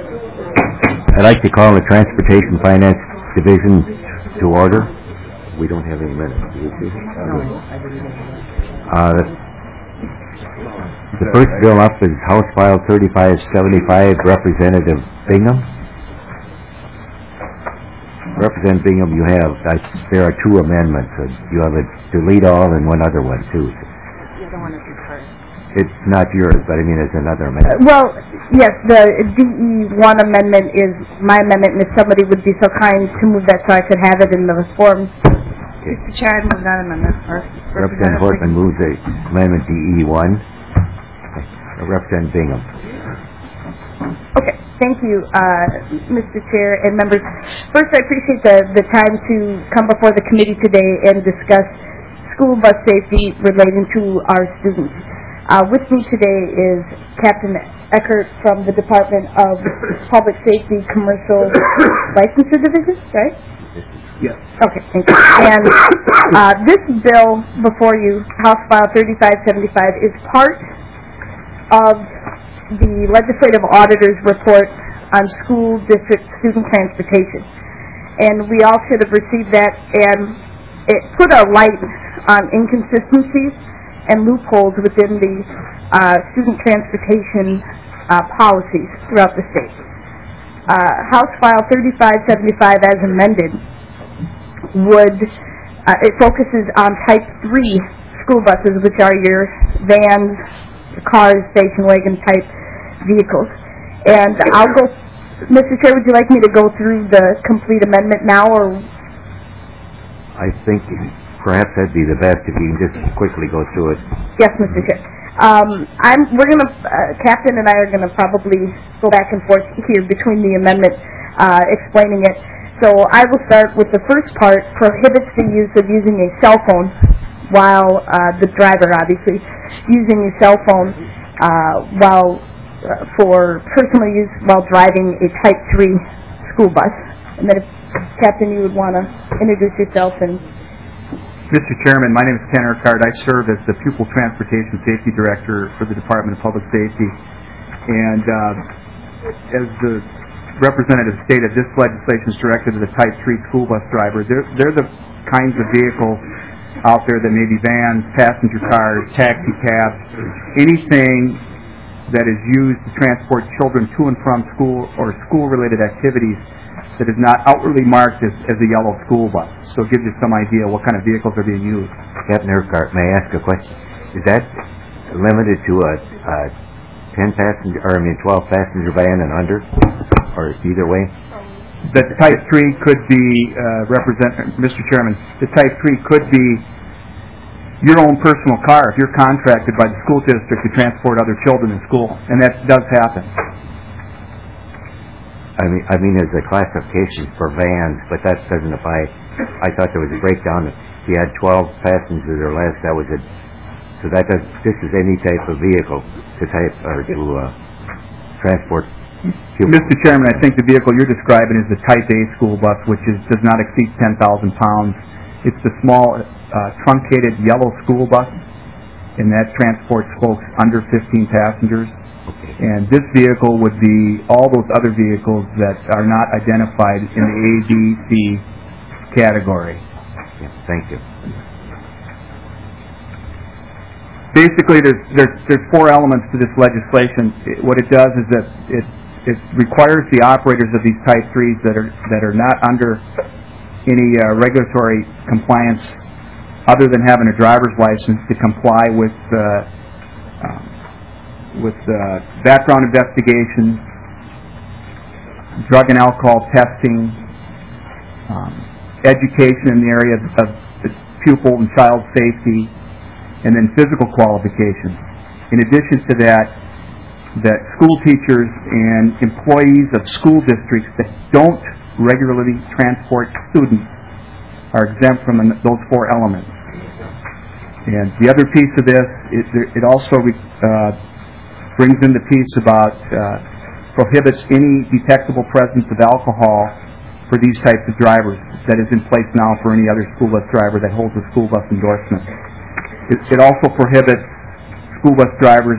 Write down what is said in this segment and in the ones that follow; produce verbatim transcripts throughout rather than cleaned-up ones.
I'd like to call the Transportation Finance Division to order. We don't have any minutes, do we? Uh, the first bill up is House File thirty-five seventy-five, Representative Bingham. Representative Bingham, you have, I, there are two amendments. Uh, you have a delete all and one other one, too. The other one is first. It's not yours, but I mean it's another amendment. Uh, well, yes, the D E one amendment is my amendment, and if somebody would be so kind to move that so I could have it in the form. Okay. Mister Chair, I move that amendment. Or Representative Hortman moves the amendment D E one. Okay. Representative Bingham. Okay, thank you, uh, Mister Chair and members. First, I appreciate the, the time to come before the committee today and discuss school bus safety relating to our students. Uh, with me today is Captain Eckert from the Department of Public Safety Commercial Licensure Division, right? Yes. Okay, thank you. And uh, this bill before you, House File thirty-five seventy-five, is part of the Legislative Auditor's Report on School District Student Transportation. And we all should have received that, and it put a light on inconsistencies and loopholes within the uh, student transportation uh, policies throughout the state. Uh, House File thirty-five seventy-five, as amended, would uh, it focuses on Type three school buses, which are your vans, your cars, station wagon type vehicles. And I'll go, Mister Chair, would you like me to go through the complete amendment now, or? I think perhaps that'd be the best if you can just quickly go through it. Yes, Mister Chair. Um, I'm, we're going to, uh, Captain and I are going to probably go back and forth here between the amendment uh, explaining it. So I will start with the first part, prohibits the use of using a cell phone while uh, the driver, obviously, using a cell phone uh, while uh, for personal use while driving a Type three school bus. And then if, Captain, you would want to introduce yourself and... Mister Chairman, my name is Ken Urquhart. I serve as the Pupil Transportation Safety Director for the Department of Public Safety. And uh, as the representative stated, this legislation is directed to the Type three school bus driver. They're, they're the kinds of vehicles out there that may be vans, passenger cars, taxi cabs, anything that is used to transport children to and from school or school-related activities that is not outwardly marked as, as a yellow school bus. So it gives you some idea what kind of vehicles are being used. Captain Urquhart, may I ask a question? Is that limited to a, a ten passenger, or I mean twelve passenger van and under, or either way? The Type three could be, uh, represent, Mister Chairman, the Type three could be your own personal car if you're contracted by the school district to transport other children in school, and that does happen. I mean, I mean, there's a classification for vans, but that doesn't apply. I thought there was a breakdown. If you had twelve passengers or less, that was it. So that does. This is any type of vehicle to type or to uh, transport. People. Mister Chairman, I think the vehicle you're describing is the Type A school bus, which is does not exceed ten thousand pounds. It's the small, uh, truncated yellow school bus, and that transports folks under fifteen passengers. Okay. And this vehicle would be all those other vehicles that are not identified in the A, B, C category. Yeah, thank you. Basically, there's, there's, there's four elements to this legislation. It, what it does is that it, it requires the operators of these Type threes that are, that are not under any uh, regulatory compliance other than having a driver's license to comply with uh, um, with uh, background investigation, drug and alcohol testing, um, education in the area of, of the pupil and child safety, and then physical qualifications. In addition to that, that school teachers and employees of school districts that don't regularly transport students are exempt from those four elements. And the other piece of this, it, it also uh, brings in the piece about uh, prohibits any detectable presence of alcohol for these types of drivers that is in place now for any other school bus driver that holds a school bus endorsement. It, it also prohibits school bus drivers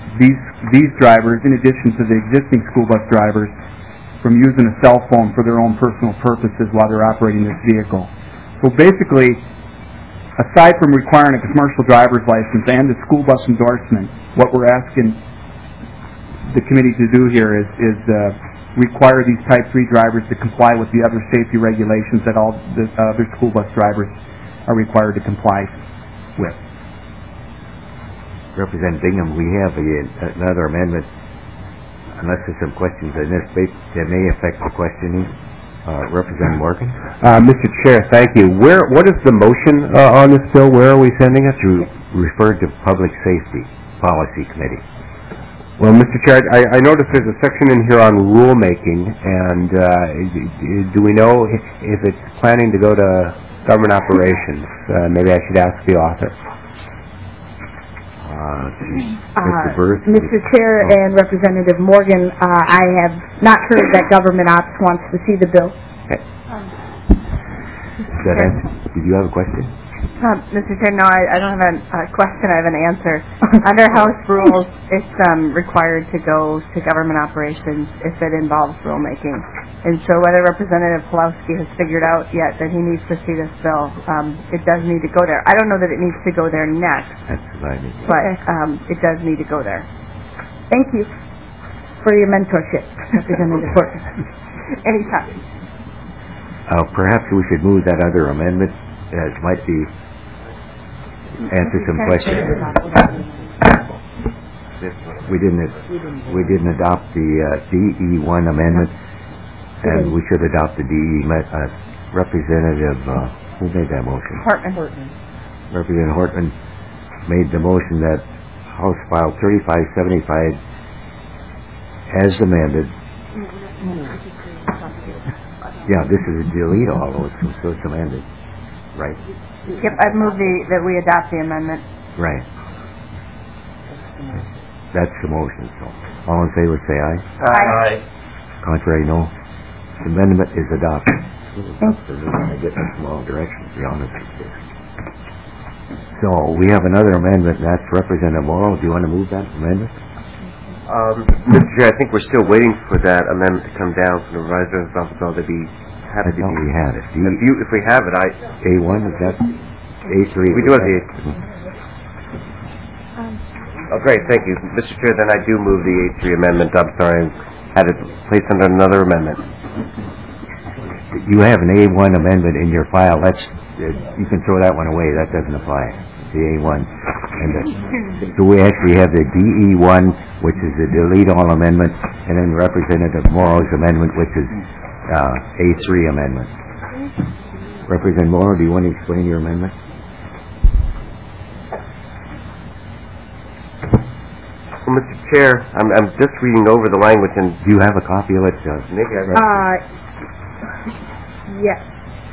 these these drivers, in addition to the existing school bus drivers, from using a cell phone for their own personal purposes while they're operating this vehicle. So basically, aside from requiring a commercial driver's license and the school bus endorsement, what we're asking the committee to do here is, is uh, require these Type three drivers to comply with the other safety regulations that all the other school bus drivers are required to comply with. Representative Bingham, we have a, another amendment, unless there's some questions in this debate that may affect the questioning. Uh, Representative Morgan? Uh, Mister Chair, thank you. Where, what is the motion uh, on this bill? Where are we sending it? To refer to Public Safety Policy Committee. Well, Mister Chair, I, I noticed there's a section in here on rulemaking, and uh, do we know if, if it's planning to go to government operations? Uh, maybe I should ask the author. Uh, Uh, Mister Burth? Mister Chair Oh. and Representative Morgan, uh, I have not heard that Government Ops wants to see the bill. Okay. Does that answer? Did you have a question? Um, Mister Chair, no, I, I don't have a, a question. I have an answer. Under House rules, it's um, required to go to government operations if it involves rulemaking. And so whether Representative Pulowski has figured out yet that he needs to see this bill, um, it does need to go there. I don't know that it needs to go there next, That's what I did. but um, it does need to go there. Thank you for your mentorship, Representative Horton. Anytime. Uh, perhaps we should move that other amendment, as might be answer some questions. We didn't we didn't adopt the uh, D E one amendment, and we should adopt the D E. Uh, Representative, uh, who made that motion? Hartman. Horton. Representative Hortman made the motion that House File thirty-five seventy-five, as amended. Yeah, this is a delete all those, so it's amended. Right. Yep, I've moved the, that we adopt the amendment. Right. That's the motion, so. All in favor say aye. Aye. Contrary, no. The amendment is adopted. I get in some wrong direction, to be honest with you. So, we have another amendment, and that's Representative Morrow. Do you want to move that amendment? Um, Mister Chair, I think we're still waiting for that amendment to come down from the Revised Office to be I happy to thought be. we had it. D- If, you, if we have it, I A one, is that A three? We do have the A three. Oh, great, thank you, Mister Chair. Then I do move the A three amendment. I'm sorry, I had it placed under another amendment. You have an A one amendment in your file. That's uh, you can throw that one away. That doesn't apply. The A one. And the, so we actually have the D E one, which is the delete all amendment, and then Representative Morrow's amendment, which is uh, A three amendment. Representative Morrow, do you want to explain your amendment? Well, Mister Chair, I'm, I'm just reading over the language, and Do you have a copy of it? Uh, maybe I Uh, yes.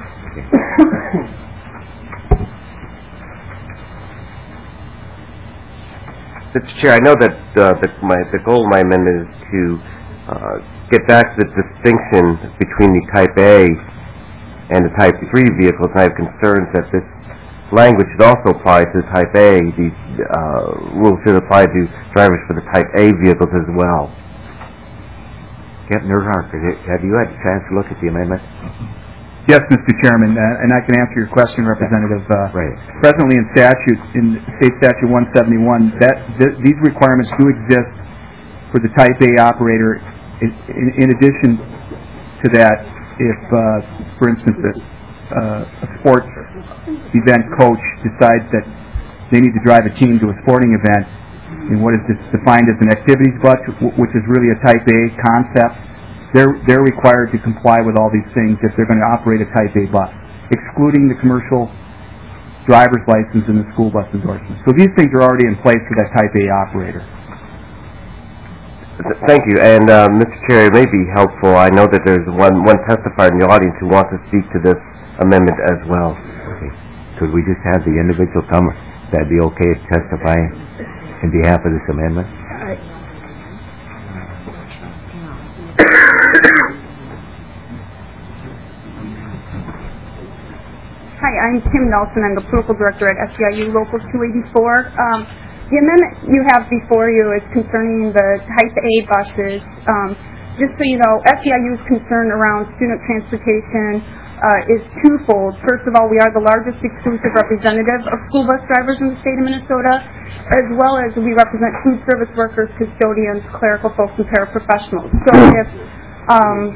Mister Chair, I know that uh, the, my, the goal of my amendment is to uh, get back to the distinction between the Type A and the Type three vehicles. I have concerns that this language should also apply to Type A. The uh, rules should apply to drivers for the Type A vehicles as well. Captain Earhart, have you had a chance to look at the amendment? Yes, Mister Chairman, uh, and I can answer your question, Representative. Uh, Right. Presently in statute, in State Statute one seventy-one, that th- these requirements do exist for the Type A operator. In, in, in addition to that, if, uh, for instance, a, uh, a sports event coach decides that they need to drive a team to a sporting event, and what is this defined as an activities bus, which is really a Type A concept, they're they're required to comply with all these things if they're going to operate a Type A bus, excluding the commercial driver's license and the school bus endorsement. So these things are already in place for that Type A operator. Th- Thank you. And, uh, Mister Chair, it may be helpful. I know that there's one, one testifier in the audience who wants to speak to this amendment as well. Okay. Could we just have the individual come? That'd be okay to testify in behalf of this amendment? Hi, I'm Kim Nelson. I'm the political director at S E I U Local two eighty-four. Um, The amendment you have before you is concerning the Type A buses. Um, just so you know, S E I U's concern around student transportation uh, is twofold. First of all, we are the largest exclusive representative of school bus drivers in the state of Minnesota, as well as we represent food service workers, custodians, clerical folks, and paraprofessionals. So if um,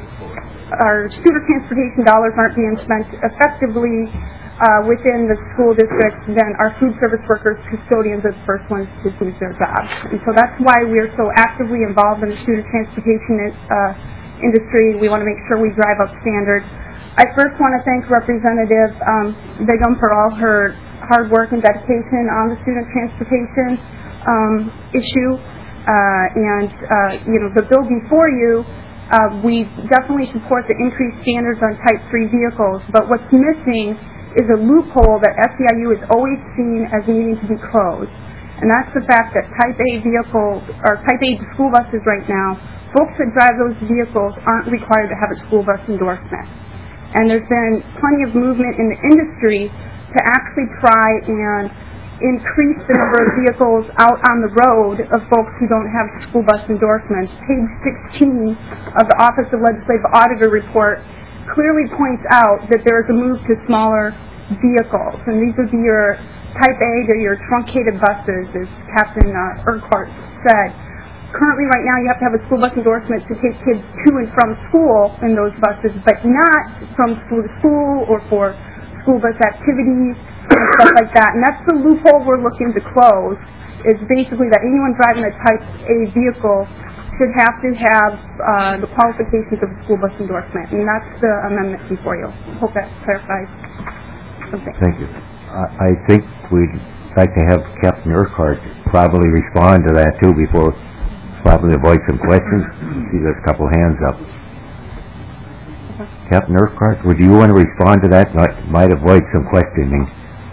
our student transportation dollars aren't being spent effectively uh, within the school district, then our food service workers, custodians are the first ones to lose their jobs. And so that's why we're so actively involved in the student transportation uh, industry. We want to make sure we drive up standards. I first want to thank Representative um, Bigham for all her hard work and dedication on the student transportation um, issue. Uh, and, uh, you know, the bill before you, uh, we definitely support the increased standards on Type three vehicles, but what's missing is a loophole that S E I U has always seen as needing to be closed. And that's the fact that Type A vehicles, or Type A school buses right now, folks that drive those vehicles aren't required to have a school bus endorsement. And there's been plenty of movement in the industry to actually try and increase the number of vehicles out on the road of folks who don't have school bus endorsements. Page sixteen of the Office of Legislative Auditor report clearly points out that there is a move to smaller vehicles. And these would be your Type A, they're your truncated buses, as Captain uh, Urquhart said. Currently, right now, you have to have a school bus endorsement to take kids to and from school in those buses, but not from school to school or for school bus activities and stuff like that. And that's the loophole we're looking to close, is basically that anyone driving a Type A vehicle should have to have uh, the qualifications of a school bus endorsement. And that's the amendment before you. Hope that clarifies something. Thank you. I, I think we'd like to have Captain Urquhart probably respond to that too before probably avoid some questions. See, there's a couple hands up. Captain Urquhart, would you want to respond to that? Might, might avoid some questioning.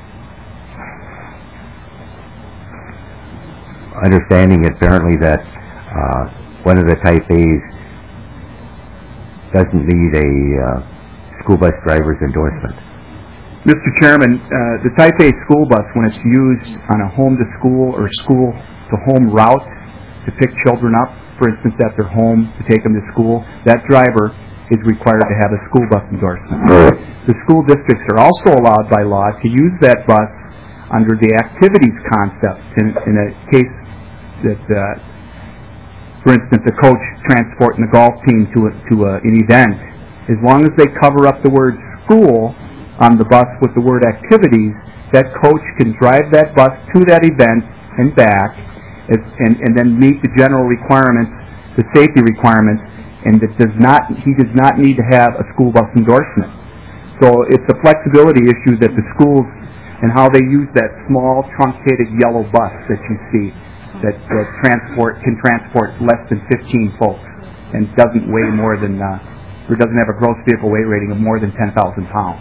Understanding apparently that uh, one of the Type A's doesn't need a uh, school bus driver's endorsement. Mister Chairman, uh, the Type A school bus, when it's used on a home-to-school or school-to-home route to pick children up, for instance, at their home to take them to school, that driver is required to have a school bus endorsement. The school districts are also allowed by law to use that bus under the activities concept in, in a case that, uh, for instance, a coach transporting the golf team to, a, to a, an event. As long as they cover up the word school on the bus with the word activities, that coach can drive that bus to that event and back as, and, and then meet the general requirements, the safety requirements, and it does not, he does not need to have a school bus endorsement. So it's a flexibility issue that the schools and how they use that small truncated yellow bus that you see that, that transport can transport less than fifteen folks and doesn't weigh more than uh, or doesn't have a gross vehicle weight rating of more than ten thousand pounds.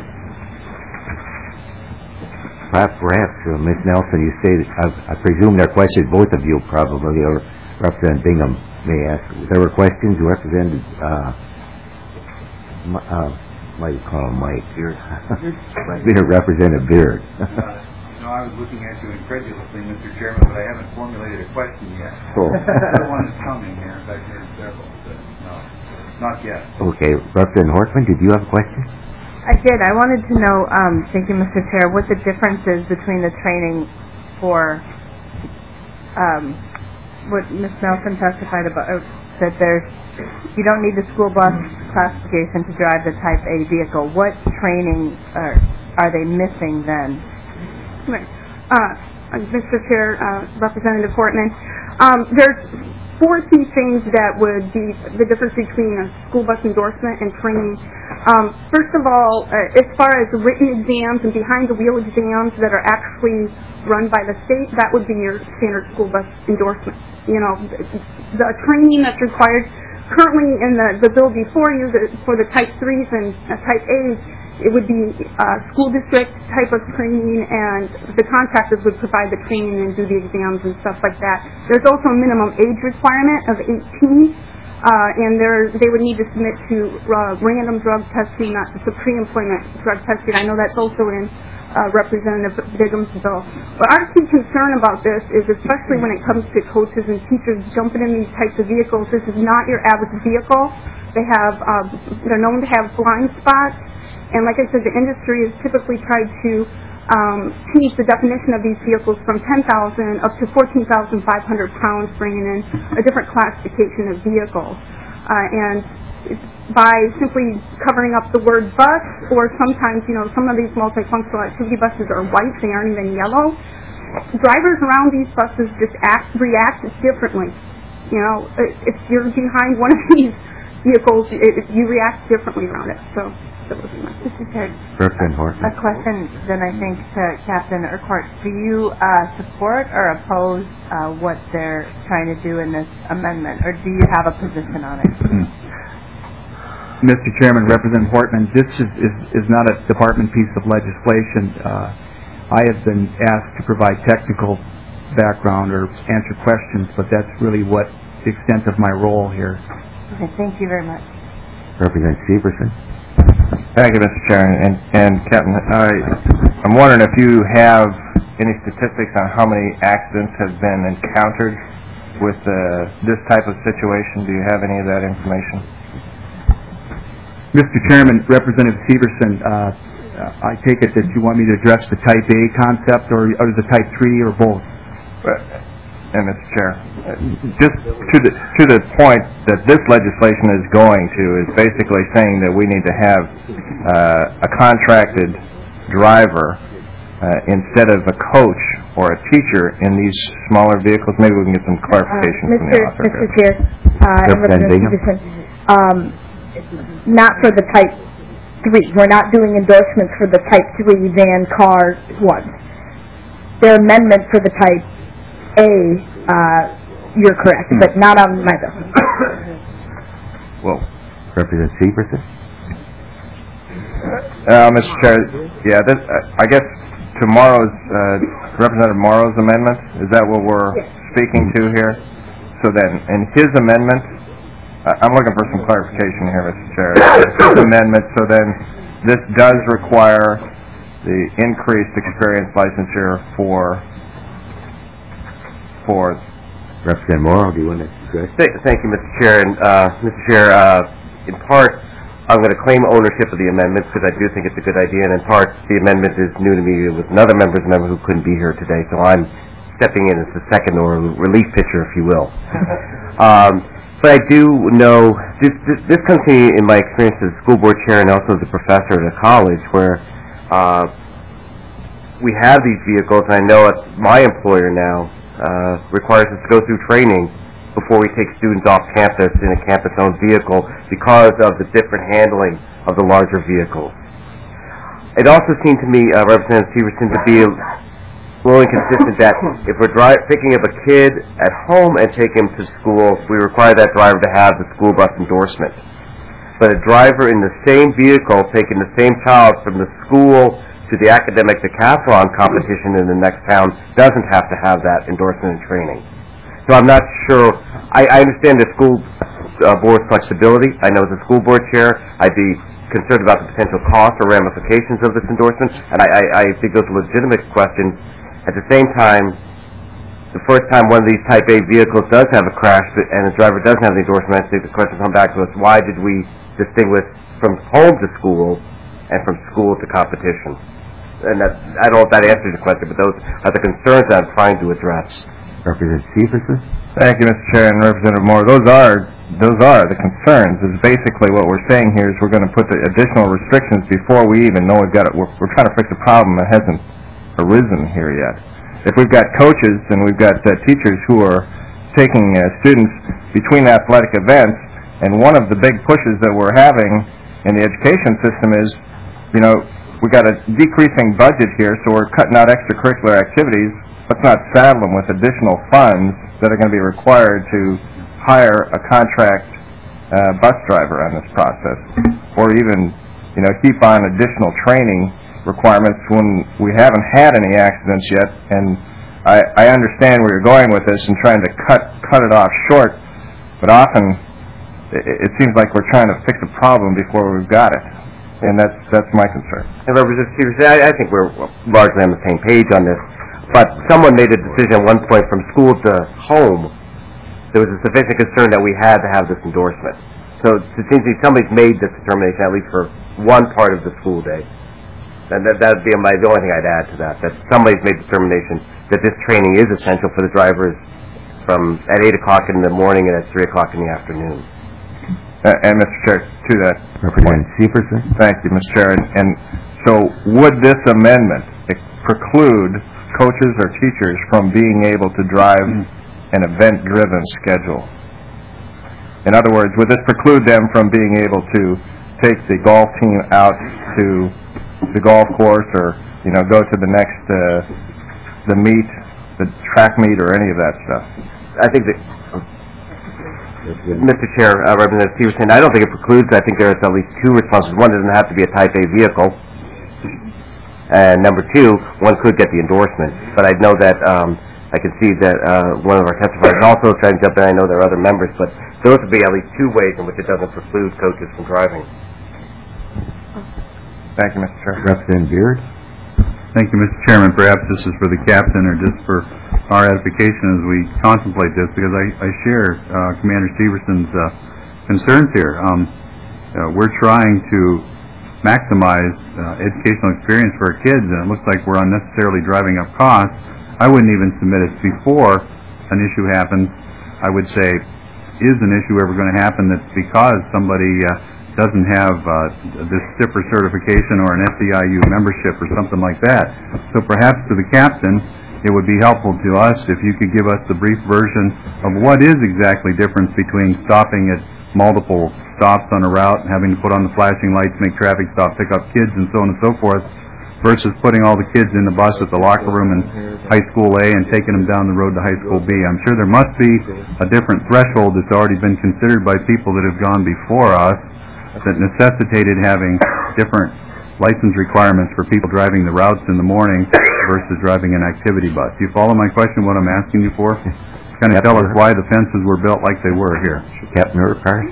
Perhaps, perhaps uh, Miz Nelson, you say, I, I presume there are questions, both of you probably, or Representative Bingham may ask. There were questions, Representative, uh, uh, what do you call him, Mike? Beard. Representative Beard. uh, no, I was looking at you incredulously, Mister Chairman, but I haven't formulated a question yet. Oh. Another one is coming here. In fact, there's several, but no, not yet. Okay, Representative Hortman, did you have a question? I did. I wanted to know, um, thank you, Mister Chair, what the difference is between the training for um, what Miz Nelson testified about, uh, that there's, you don't need the school bus classification to drive the Type A vehicle. What training are, are they missing then? Right. Uh, Mister Chair, uh, Representative Hortman, um, there's four key things that would be the difference between a school bus endorsement and training. Um, first of all, uh, as far as written exams and behind-the-wheel exams that are actually run by the state, that would be your standard school bus endorsement. You know, the training that's required currently in the, the bill before you the, for the Type threes and uh, Type A's, it would be uh, school district type of training, and the contractors would provide the training and do the exams and stuff like that. There's also a minimum age requirement of eighteen Uh, and they're, they would need to submit to uh, random drug testing, not just a pre-employment drug testing. I know that's also in uh, Representative Bigham's bill. But our key concern about this is, especially when it comes to coaches and teachers jumping in these types of vehicles, this is not your average vehicle. They have, um, they're known to have blind spots. And like I said, the industry has typically tried to um, change the definition of these vehicles from ten thousand up to fourteen thousand five hundred pounds, bringing in a different classification of vehicles. Uh, and by simply covering up the word bus, or sometimes, you know, some of these multifunctional activity buses are white, they aren't even yellow. Drivers around these buses just act, react differently. You know, if you're behind one of these vehicles, it, you react differently around it. So. Mister Chair, Horton. a question then I think to Captain Urquhart. Do you uh, support or oppose uh, what they're trying to do in this amendment, or do you have a position on it? Mister Chairman, Representative Hortman, this is, is, is not a department piece of legislation. Uh, I have been asked to provide technical background or answer questions, but that's really what the extent of my role here. Okay, thank you very much. Representative Severson. Thank you, Mister Chair. And, and Captain, I, I'm wondering if you have any statistics on how many accidents have been encountered with uh, this type of situation. Do you have any of that information? Mister Chairman, Representative Severson, uh, I take it that you want me to address the Type A concept or, or the Type three or both? And Mister Chair, just to the to the point that this legislation is going to is basically saying that we need to have uh, a contracted driver uh, instead of a coach or a teacher in these smaller vehicles. Maybe we can get some clarification uh, from the author. Mister Chair, uh, Representative Stevenson, um, not for the Type three. We're not doing endorsements for the Type three van car ones. There are amendments for the Type A, uh, you're correct, hmm. but not on my bill. Well, Representative Severson? Uh, Mister Chair, yeah, this, uh, I guess tomorrow's, uh, Representative Morrow's amendment, is that what we're yes. speaking to here? So then, in his amendment, uh, I'm looking for some clarification here, Mister Chair. His amendment, so then this does require the increased experience licensure for For Representative Morrow, do you want to address? Thank, thank you, Mister Chair. And uh, Mister Chair, uh, in part, I'm going to claim ownership of the amendment because I do think it's a good idea, and in part, the amendment is new to me with another member's member who couldn't be here today, so I'm stepping in as the second or relief pitcher, if you will. um, but I do know this, this, this comes to me in my experience as a school board chair and also as a professor at a college, where uh, we have these vehicles, and I know at my employer now. Uh, requires us to go through training before we take students off campus in a campus-owned vehicle because of the different handling of the larger vehicles. It also seemed to me, uh, Representative Severson, to be a little inconsistent that if we're dri- picking up a kid at home and taking him to school, we require that driver to have the school bus endorsement. But a driver in the same vehicle taking the same child from the school to the academic decathlon competition in the next town doesn't have to have that endorsement and training. So I'm not sure. I, I understand the school uh, board flexibility. I know as a school board chair, I'd be concerned about the potential cost or ramifications of this endorsement, and I, I, I think those are legitimate questions. At the same time, the first time one of these Type A vehicles does have a crash and the driver doesn't have the endorsement, I think the question comes back to us, why did we distinguish from home to school and from school to competition? And that, I don't know if that answers the question, but those are the concerns that I'm trying to address. Representative Severson? Thank you, Mister Chair, and Representative Moore. Those are those are the concerns. Is basically what we're saying here is we're going to put the additional restrictions before we even know we've got it. We're, we're trying to fix a problem that hasn't arisen here yet. If we've got coaches and we've got uh, teachers who are taking uh, students between athletic events, and one of the big pushes that we're having in the education system is, you know, we got a decreasing budget here, so we're cutting out extracurricular activities. Let's not saddle them with additional funds that are going to be required to hire a contract uh, bus driver on this process, or even, you know, keep on additional training requirements when we haven't had any accidents yet. And I, I understand where you're going with this and trying to cut cut it off short, but often it, it seems like we're trying to fix a problem before we've got it, and that's that's my concern. And Representative Stevenson, I, I think we're largely on the same page on this, but someone made a decision at one point from school to home. There was a sufficient concern that we had to have this endorsement. So it seems to me somebody's made this determination, at least for one part of the school day. And that that would be my, the only thing I'd add to that, that somebody's made the determination that this training is essential for the drivers from at eight o'clock in the morning and at three o'clock in the afternoon. Uh, and, Mister Chair, to that Representative Severson? Thank you, Mister Chair. And, and so would this amendment preclude coaches or teachers from being able to drive an event-driven schedule? In other words, would this preclude them from being able to take the golf team out to the golf course, or you know, go to the next uh, the meet, the track meet, or any of that stuff? I think that, Mister Chair, uh, Representative Stevenson, I don't think it precludes. I think there's at least two responses. One, doesn't have to be a Type A vehicle, and number two, one could get the endorsement. But I know that um, I can see that uh, one of our testifiers also is trying to jump in. I know there are other members, but those would be at least two ways in which it doesn't preclude coaches from driving. Thank you, Mister Chair. Representative Beard? Thank you, Mister Chairman. Perhaps this is for the captain or just for our edification as we contemplate this, because I, I share uh, Commander Severson's uh, concerns here. Um, uh, we're trying to maximize uh, educational experience for our kids, and it looks like we're unnecessarily driving up costs. I wouldn't even submit it before an issue happens. I would say, is an issue ever going to happen that's because somebody uh, doesn't have uh, this stiffer certification or an S E I U membership or something like that. So perhaps to the captain, it would be helpful to us if you could give us the brief version of what is exactly difference between stopping at multiple stops on a route and having to put on the flashing lights, make traffic stop, pick up kids, and so on and so forth, versus putting all the kids in the bus at the locker room in high school A and taking them down the road to high school B. I'm sure there must be a different threshold that's already been considered by people that have gone before us that necessitated having different license requirements for people driving the routes in the morning versus driving an activity bus. Do you follow my question, what I'm asking you for? Kind of tell us why the fences were built like they were here. Captain Urquhart?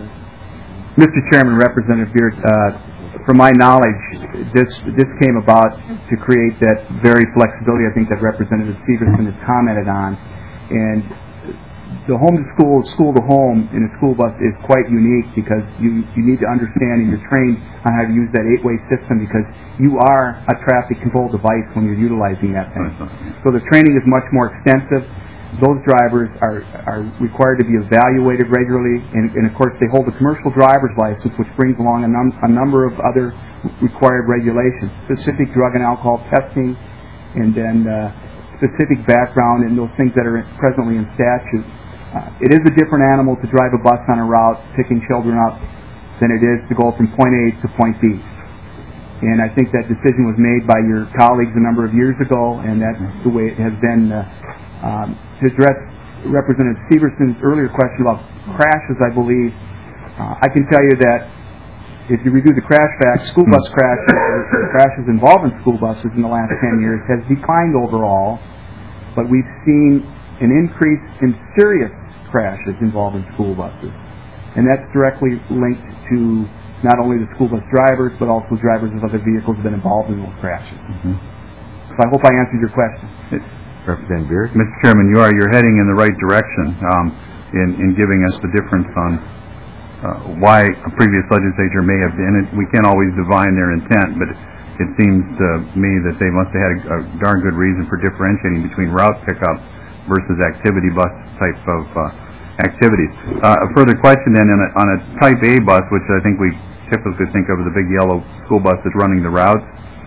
Mister Chairman, Representative Beard, uh, from my knowledge, this this came about to create that very flexibility I think that Representative Severson has commented on. And the home-to-school, school-to-home in a school bus is quite unique because you, you need to understand and you're trained on how to use that eight-way system because you are a traffic control device when you're utilizing that thing. So the training is much more extensive. Those drivers are, are required to be evaluated regularly, and, and of course they hold a commercial driver's license, which brings along a, num- a number of other required regulations, specific drug and alcohol testing, and then uh, specific background and those things that are presently in statute. Uh, it is a different animal to drive a bus on a route, picking children up, than it is to go from point A to point B. And I think that decision was made by your colleagues a number of years ago, and that's the way it has been. Uh, um, to address Representative Severson's earlier question about crashes, I believe, uh, I can tell you that if you review the crash facts, school bus crashes, or crashes involving school buses in the last ten years has declined overall, but we've seen an increase in serious crashes involving school buses. And that's directly linked to not only the school bus drivers, but also drivers of other vehicles that have been involved in those crashes. Mm-hmm. So I hope I answered your question. Representative Beard? Mister Chairman, you are you're heading in the right direction um, in, in giving us the difference on uh, why a previous legislature may have been. We can't always divine their intent, but it seems to me that they must have had a, a darn good reason for differentiating between route pickup versus activity bus type of uh, activities. Uh, a further question then, on a, on a Type A bus, which I think we typically think of as the big yellow school bus that's running the routes,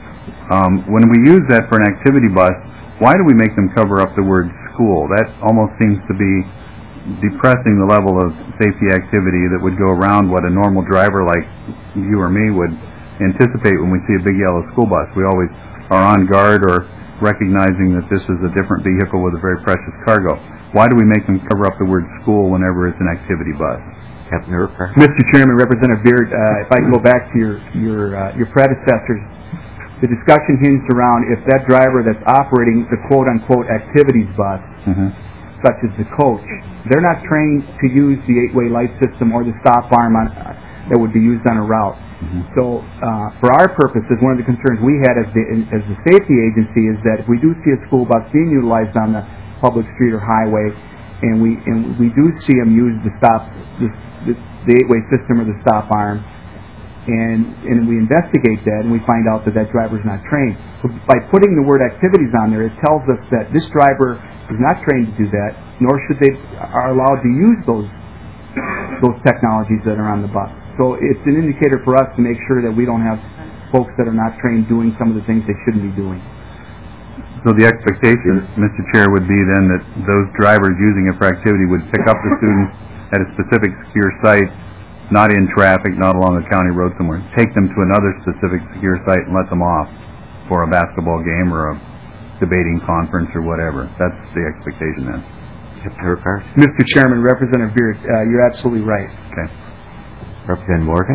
um, when we use that for an activity bus, why do we make them cover up the word school? That almost seems to be depressing the level of safety activity that would go around what a normal driver like you or me would anticipate when we see a big yellow school bus. We always are on guard or recognizing that this is a different vehicle with a very precious cargo. Why do we make them cover up the word school whenever it's an activity bus? Captain Urquhart? Mister Chairman, Representative Beard, uh, if I can go back to your your uh, your predecessors, the discussion hinged around if that driver that's operating the quote-unquote activities bus mm-hmm. such as the coach, they're not trained to use the eight-way light system or the stop arm on, uh, that would be used on a route. Mm-hmm. So uh, for our purposes, one of the concerns we had as the, as the safety agency is that if we do see a school bus being utilized on the public street or highway, and we and we do see them use the stop, the, the, the eight-way system or the stop arm, and and we investigate that and we find out that that driver's not trained. So by putting the word activities on there, it tells us that this driver is not trained to do that, nor should they are allowed to use those those technologies that are on the bus. So it's an indicator for us to make sure that we don't have folks that are not trained doing some of the things they shouldn't be doing. So the expectation, Mister Chair, would be then that those drivers using it for activity would pick up the students at a specific secure site, not in traffic, not along a county road somewhere, take them to another specific secure site and let them off for a basketball game or a debating conference or whatever. That's the expectation then. Mister Chairman, Representative Beard, uh, you're absolutely right. Okay. Representative Morgan?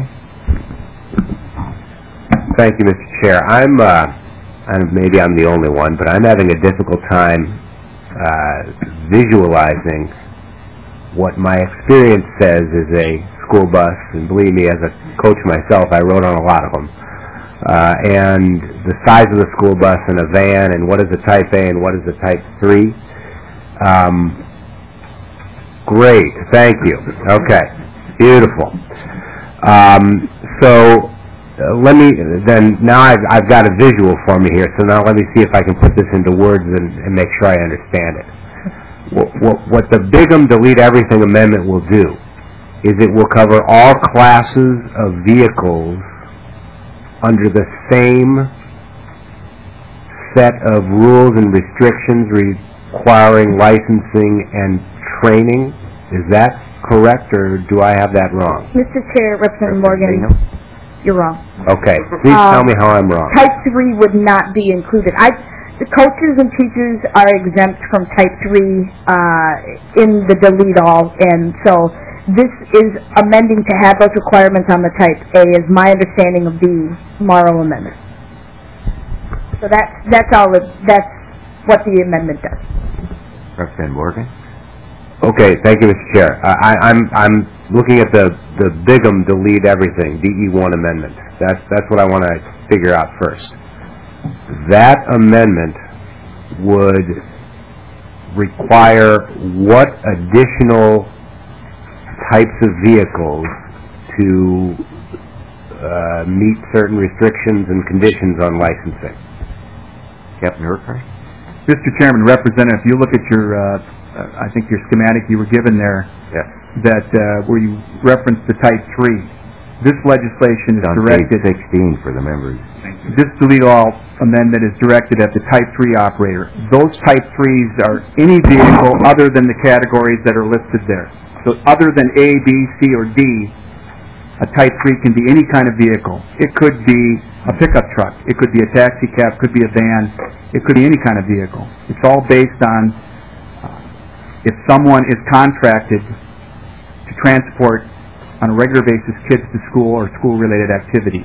Thank you, Mister Chair. I'm, uh, and maybe I'm the only one, but I'm having a difficult time uh, visualizing what my experience says is a school bus, and believe me, as a coach myself, I rode on a lot of them. Uh, and the size of the school bus and a van, and what is a Type A and what is a Type three. Um, great, thank you. Okay, beautiful. Um, so uh, let me then. Now I've, I've got a visual for me here. So now let me see if I can put this into words and, and make sure I understand it. What, what, what the Bigham Delete Everything Amendment will do is it will cover all classes of vehicles under the same set of rules and restrictions requiring licensing and training. Is that correct, or do I have that wrong? Mister Chair, Representative Morgan, you're wrong. Okay, please um, tell me how I'm wrong. Type three would not be included. I, the coaches and teachers are exempt from Type three uh, in the delete all, and so this is amending to have those requirements on the Type A, is my understanding of the Morrow Amendment. So that's that's all. It, that's what the amendment does. Representative Morgan. Okay, thank you, Mister Chair. Uh, I, I'm I'm looking at the the Bigham Delete Everything D E one amendment. That's that's what I want to figure out first. That amendment would require what additional types of vehicles to uh, meet certain restrictions and conditions on licensing. Captain Urquhart? Mister Chairman, Representative, if you look at your, uh, uh, I think your schematic you were given there, yes. that uh, where you referenced the Type three, this legislation is on directed... page sixteen for the members. This delete all amendment is directed at the Type three operator. Those Type threes are any vehicle other than the categories that are listed there. So other than A, B, C, or D, a Type three can be any kind of vehicle. It could be a pickup truck. It could be a taxi cab. It could be a van. It could be any kind of vehicle. It's all based on uh, if someone is contracted to transport on a regular basis kids to school or school-related activities.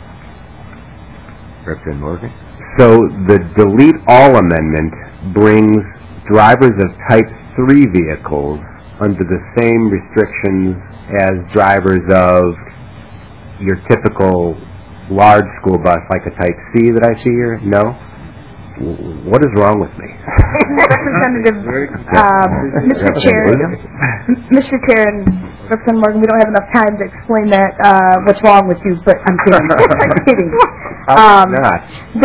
Representative Morgan? So the Delete All Amendment brings drivers of Type three vehicles under the same restrictions as drivers of your typical large school bus, like a Type C that I see here? No? What is wrong with me? Representative, um, Mister Chair, Mister Chair and Representative Morgan, we don't have enough time to explain that, uh, what's wrong with you, but I'm kidding. I'm kidding. Um, not.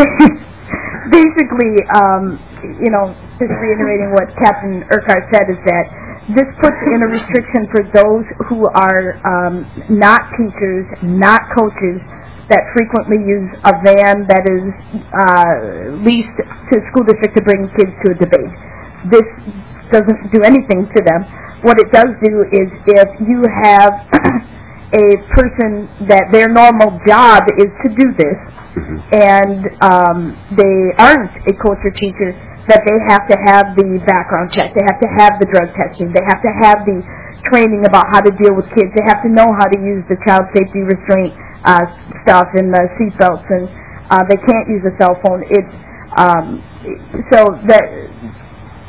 Basically, um, you know, just reiterating what Captain Urquhart said is that this puts in a restriction for those who are um, not teachers, not coaches, that frequently use a van that is uh, leased to a school district to bring kids to a debate. This doesn't do anything to them. What it does do is if you have a person that their normal job is to do this, and um, they aren't a coach or teacher, that they have to have the background check, they have to have the drug testing, they have to have the training about how to deal with kids, they have to know how to use the child safety restraint uh, stuff and the seat belts, and uh, they can't use a cell phone. It's um, so that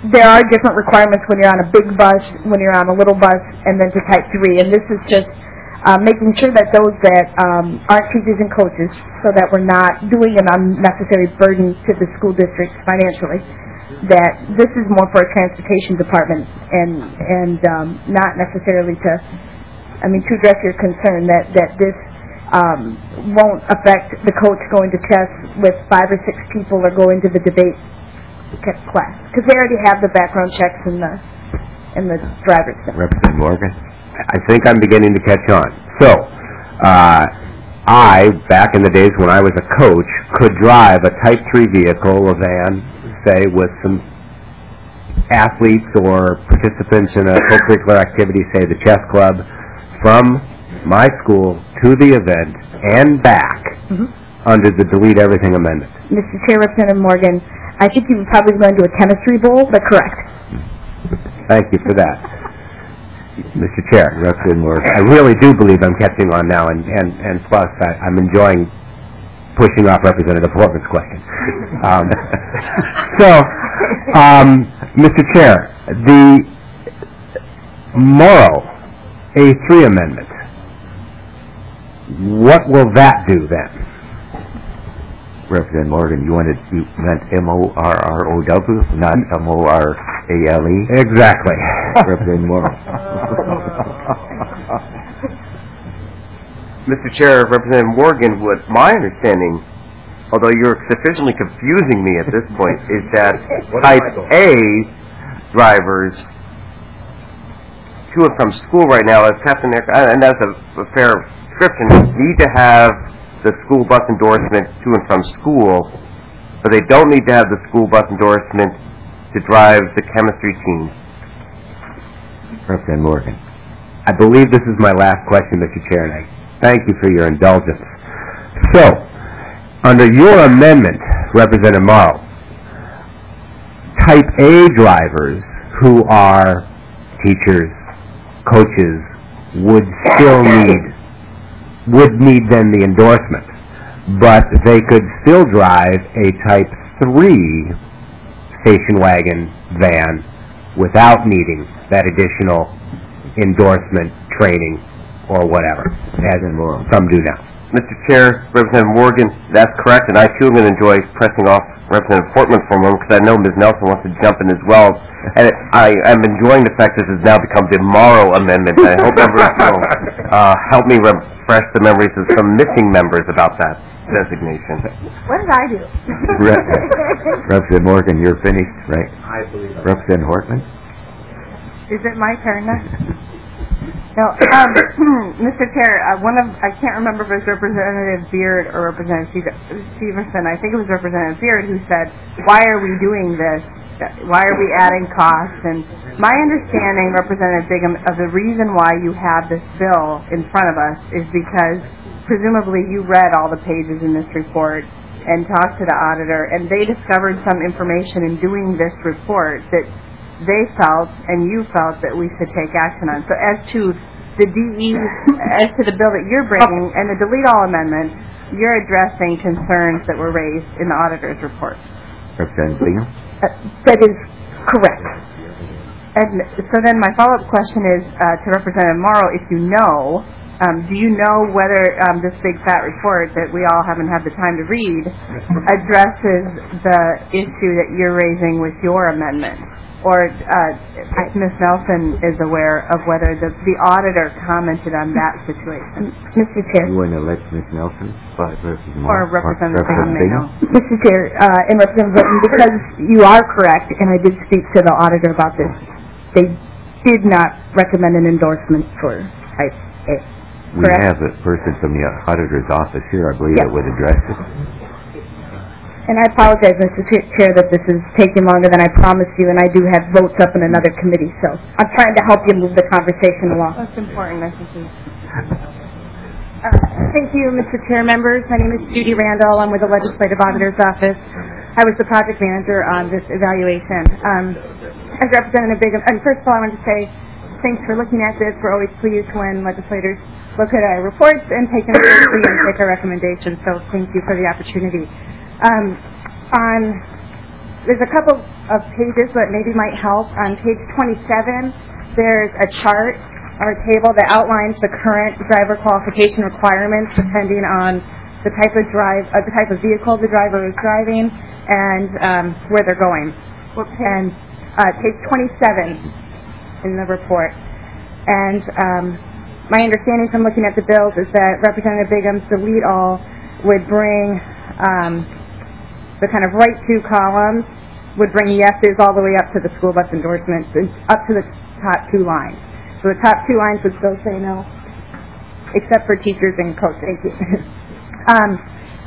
there are different requirements when you're on a big bus, when you're on a little bus, and then to type three. And this is just uh, making sure that those that um, aren't teachers and coaches, so that we're not doing an unnecessary burden to the school districts financially, that this is more for a transportation department and and um, not necessarily to, I mean, to address your concern that, that this um, won't affect the coach going to chess with five or six people or going to the debate class, because they already have the background checks and the and the driver's test. Representative Morgan, I think I'm beginning to catch on. So, uh, I, back in the days when I was a coach, could drive a Type three vehicle, a van, say, with some athletes or participants in a co-curricular activity, say the chess club, from my school to the event and back mm-hmm. under the Delete Everything Amendment. Mister Chair, Representative Morgan, I think you were probably going to a chemistry bowl, but correct. Thank you for that. Mister Chair, Representative Morgan, I really do believe I'm catching on now, and, and, and plus I, I'm enjoying pushing off Representative Portman's question. Um, so, um, Mister Chair, the Morrow A three amendment, what will that do then? Representative Morgan, you wanted you meant M O R R O W, not M O R A L E? Exactly. Representative Morgan. Mister Chair, Representative Morgan, what my understanding, although you're sufficiently confusing me at this point, is that Type A drivers to and from school right now, as Captain Eric, and that's a, a fair description, need to have the school bus endorsement to and from school, but they don't need to have the school bus endorsement to drive the chemistry team. Representative Morgan, I believe this is my last question, Mister Chair, and I thank you for your indulgence. So, under your amendment, Representative Morrow, Type A drivers who are teachers, coaches, would still need would need then the endorsement, but they could still drive a Type three station wagon van without needing that additional endorsement, training, or whatever, as in some do now. Mister Chair, Representative Morgan, that's correct, and I too am going to enjoy pressing off Representative Portman for a moment because I know Miz Nelson wants to jump in as well. And it, I am enjoying the fact this has now become the Morrow Amendment. I hope members will uh, help me refresh the memories of some missing members about that designation. What did I do? Representative Morgan, you're finished, right? I believe that. Representative Hortman? Is it my turn now? No, um, Mister Chair, uh, one of, I can't remember if it was Representative Beard or Representative Stevenson, I think it was Representative Beard who said, why are we doing this? Why are we adding costs? And my understanding, Representative Bigham, of the reason why you have this bill in front of us is because presumably you read all the pages in this report and talked to the auditor, and they discovered some information in doing this report that they felt and you felt that we should take action on. So as to the D E, as to the bill that you're bringing and the delete all amendment, you're addressing concerns that were raised in the auditor's report. Representative Bingham? Uh, that is correct. And so then my follow-up question is uh, to Representative Morrow, if you know, um, do you know whether um, this big fat report that we all haven't had the time to read addresses the issue that you're raising with your amendment? Or uh, if Miz Nelson is aware of whether the, the auditor commented on that situation. Mister Chair. You want to let Miz Nelson? Or Representative Bingham may know. Mister Chair, uh, and Representative Burton, because you are correct, and I did speak to the auditor about this, they did not recommend an endorsement for Type A. We Correct? have a person from the auditor's office here, I believe, Yep. that would address it. And I apologize, Mister Chair, that this is taking longer than I promised you, and I do have votes up in another committee, so I'm trying to help you move the conversation along. That's important, I think. Uh, thank you, Mister Chair, members. My name is Judy Randall. I'm with the Legislative Auditor's Office. I was the project manager on this evaluation. Um, as Representative Bigham, and first of all, I want to say thanks for looking at this. We're always pleased when legislators look at our reports and take them seriously and take our recommendations, so thank you for the opportunity. Um, on there's a couple of pages that maybe might help. On page twenty-seven, there's a chart or a table that outlines the current driver qualification requirements depending on the type of drive, uh, the type of vehicle the driver is driving, and um, where they're going. And uh, page twenty-seven in the report. And um, my understanding from looking at the bills is that Representative Bigham's delete all would bring um, the kind of right two columns would bring yeses all the way up to the school bus endorsements and up to the top two lines. So the top two lines would still say no, except for teachers and coach safety. um,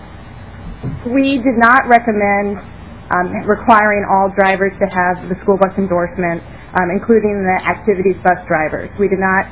we did not recommend um, requiring all drivers to have the school bus endorsement, um, including the activities bus drivers. We did not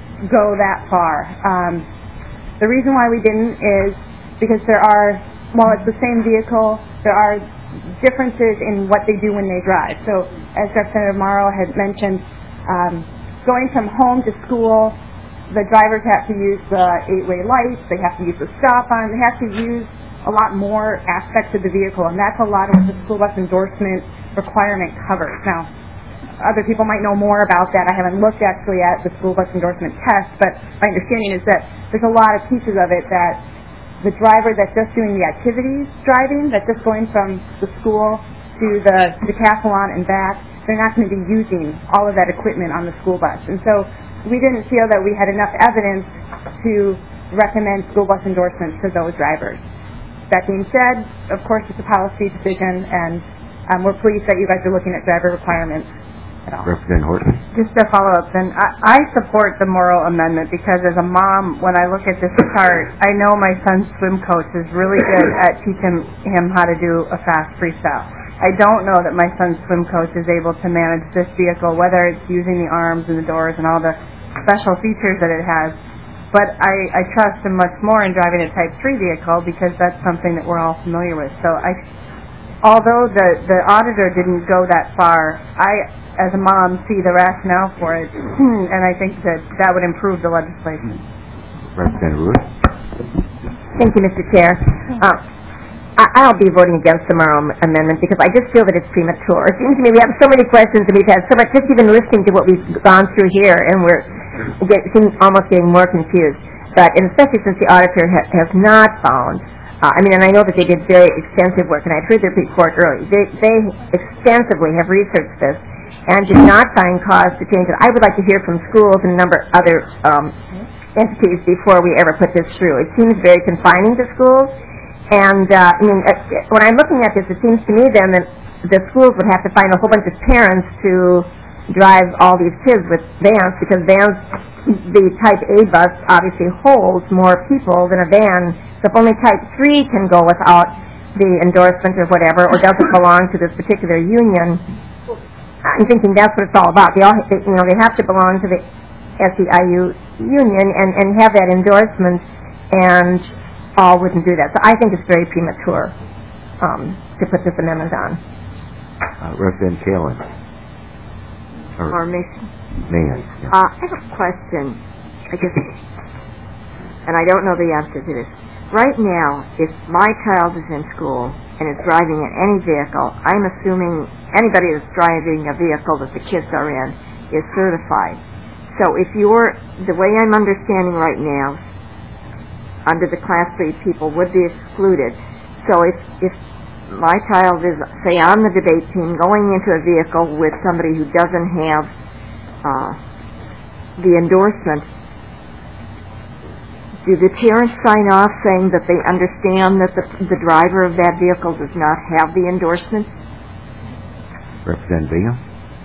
go that far. Um, the reason why we didn't is because there are, while it's the same vehicle, there are differences in what they do when they drive. So as Representative Morrow had mentioned, um, going from home to school, the drivers have to use the eight-way lights, they have to use the stop on, they have to use a lot more aspects of the vehicle, and that's a lot of what the school bus endorsement requirement covers. Now, other people might know more about that. I haven't looked actually at the school bus endorsement test, but my understanding is that there's a lot of pieces of it that the driver that's just doing the activities driving, that's just going from the school to the decathlon and back, they're not going to be using all of that equipment on the school bus. And so we didn't feel that we had enough evidence to recommend school bus endorsements for those drivers. That being said, of course, it's a policy decision, and um, we're pleased that you guys are looking at driver requirements at all. Representative Horton. Just to follow up, then, I, I support the Morrow amendment because as a mom, when I look at this chart, I know my son's swim coach is really good at teaching him how to do a fast freestyle. I don't know that my son's swim coach is able to manage this vehicle, whether it's using the arms and the doors and all the special features that it has. But I, I trust him much more in driving a Type three vehicle because that's something that we're all familiar with. So I, although the, the auditor didn't go that far, I, as a mom, see the rationale for it, and I think that that would improve the legislation. Representative Ruth. Thank you, Mister Chair. Uh, I- I'll be voting against the Morrow amendment because I just feel that it's premature. It seems to me we have so many questions and we've had so much, just even listening to what we've gone through here, and we're get, seem almost getting more confused. But and especially since the auditor ha- has not found, uh, I mean, and I know that they did very extensive work, and I've heard their report early. They, they extensively have researched this and did not find cause to change it. I would like to hear from schools and a number of other um, entities before we ever put this through. It seems very confining to schools. And, uh, I mean, uh, when I'm looking at this, it seems to me then that the schools would have to find a whole bunch of parents to drive all these kids with vans, because vans, the Type A bus obviously holds more people than a van. So if only Type three can go without the endorsement or whatever, or doesn't belong to this particular union, I'm thinking that's what it's all about. They all, they, you know, they have to belong to the S E I U union and, and have that endorsement, and all wouldn't do that. So I think it's very premature um, to put this amendment on. Uh, Representative Kalin. Or, or Mason. Mahan. Yeah. Uh, I have a question, I guess, and I don't know the answer to this. Right now, if my child is in school and is driving in any vehicle, I'm assuming anybody that's driving a vehicle that the kids are in is certified. So if you're, the way I'm understanding right now, under the Class three, people would be excluded. So if, if my child is, say, on the debate team going into a vehicle with somebody who doesn't have uh, the endorsement, do the parents sign off saying that they understand that the, the driver of that vehicle does not have the endorsement? Representative Bingham.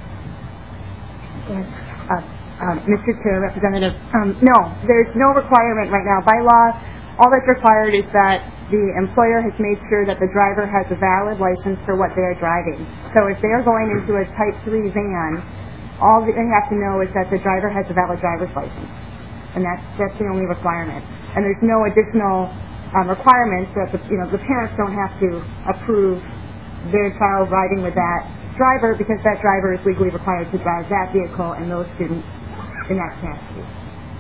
Yes. Uh, Um, Mister Chair, Representative, um, no, there's no requirement right now. By law, all that's required is that the employer has made sure that the driver has a valid license for what they are driving. So if they are going into a Type three van, all they have to know is that the driver has a valid driver's license. And that's, that's the only requirement. And there's no additional um, requirements that the, you know, the parents don't have to approve their child riding with that driver, because that driver is legally required to drive that vehicle and those students in that capacity.